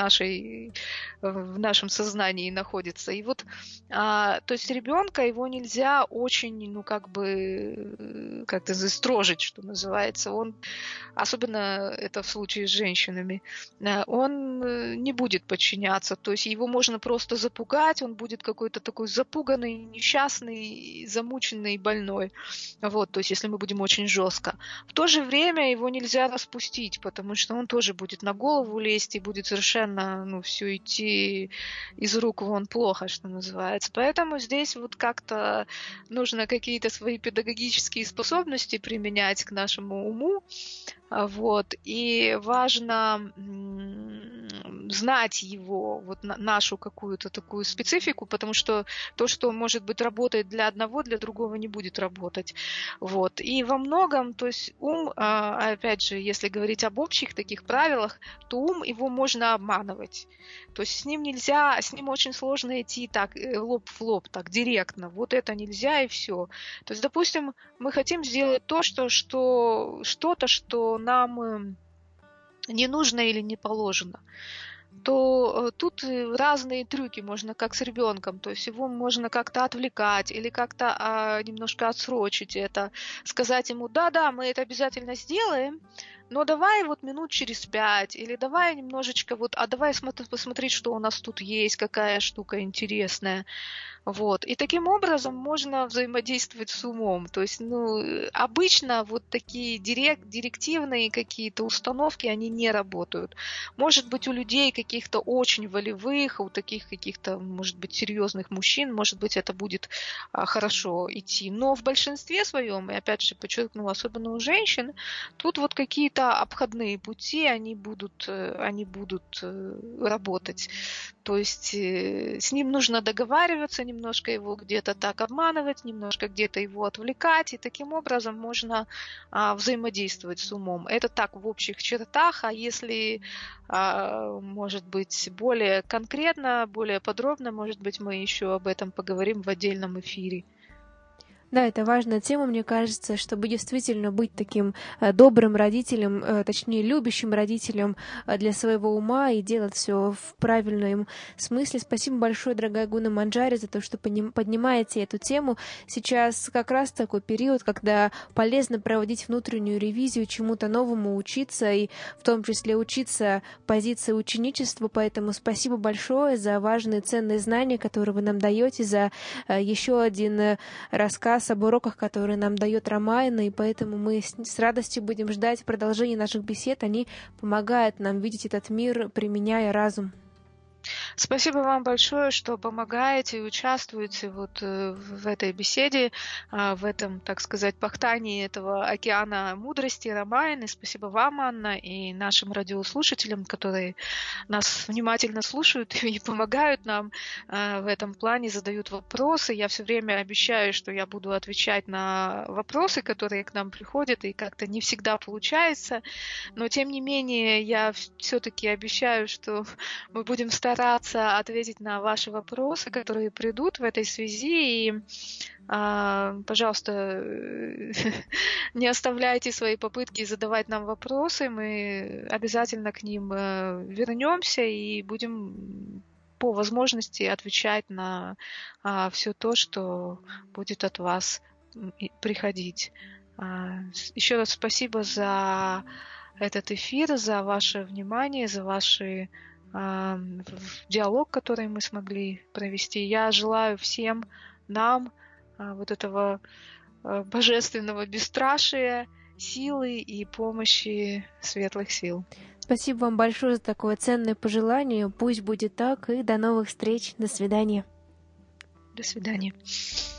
нашем сознании находится, и вот, то есть ребенка, его нельзя очень, как-то застрожить, что называется, он, особенно это в случае с женщинами, он не будет подчиняться, то есть его можно просто запугать, он будет какой-то такой запуганный, несчастный, замученный, больной. Вот, то есть если мы будем очень жестко. В то же время его нельзя распустить, потому что он тоже будет на голову лезть и будет совершенно, все идти из рук вон плохо, что называется. Поэтому здесь вот как-то нужно какие-то свои педагогические способности применять к нашему уму. Вот. И важно знать его, вот нашу какую-то такую специфику, потому что то, что, может быть, работает для одного, для другого не будет работать. Вот. И во многом, то есть ум, опять же, если говорить об общих таких правилах, то ум, его можно обманывать. То есть с ним нельзя, с ним очень сложно идти так, лоб в лоб, так, директно. Вот это нельзя и все. То есть, допустим, мы хотим сделать то, что-то, что нам не нужно или не положено, то тут разные трюки можно, как с ребенком, то есть его можно как-то отвлекать или как-то немножко отсрочить это, сказать ему, да, мы это обязательно сделаем, но давай вот минут через 5, или давай немножечко давай посмотреть, что у нас тут есть, какая штука интересная. Вот. И таким образом можно взаимодействовать с умом. То есть, обычно вот такие директивные какие-то установки, они не работают. Может быть, у людей каких-то очень волевых, у таких каких-то, может быть, серьезных мужчин, может быть, это будет хорошо идти. Но в большинстве своем, и опять же подчеркну, особенно у женщин, тут вот какие-то обходные пути, они будут работать. То есть с ним нужно договариваться, немножко его где-то так обманывать, немножко где-то его отвлекать, и таким образом можно взаимодействовать с умом. Это так в общих чертах, а если, может быть, более конкретно, более подробно, может быть, мы еще об этом поговорим в отдельном эфире. Да, это важная тема, мне кажется, чтобы действительно быть таким добрым родителем, точнее, любящим родителем для своего ума и делать все в правильном смысле. Спасибо большое, дорогая Гуна Манджари, за то, что поднимаете эту тему. Сейчас как раз такой период, когда полезно проводить внутреннюю ревизию, чему-то новому учиться, и в том числе учиться позиции ученичества. Поэтому спасибо большое за важные ценные знания, которые вы нам даете, за еще один рассказ об уроках, которые нам дает Рамаяна, и поэтому мы с радостью будем ждать продолжения наших бесед. Они помогают нам видеть этот мир, применяя разум. Спасибо вам большое, что помогаете и участвуете вот в этой беседе, в этом, так сказать, пахтании этого океана мудрости Рамаяны. Спасибо вам, Анна, и нашим радиослушателям, которые нас внимательно слушают и помогают нам в этом плане, задают вопросы. Я все время обещаю, что я буду отвечать на вопросы, которые к нам приходят, и как-то не всегда получается. Но, тем не менее, я все-таки обещаю, что мы будем стараться ответить на ваши вопросы, которые придут в этой связи. И, пожалуйста, не оставляйте свои попытки задавать нам вопросы. Мы обязательно к ним вернемся и будем по возможности отвечать на все то, что будет от вас приходить. Еще раз спасибо за этот эфир, за ваше внимание, за ваши диалог, который мы смогли провести. Я желаю всем нам вот этого божественного бесстрашия, силы и помощи светлых сил. Спасибо вам большое за такое ценное пожелание. Пусть будет так, и до новых встреч. До свидания. До свидания.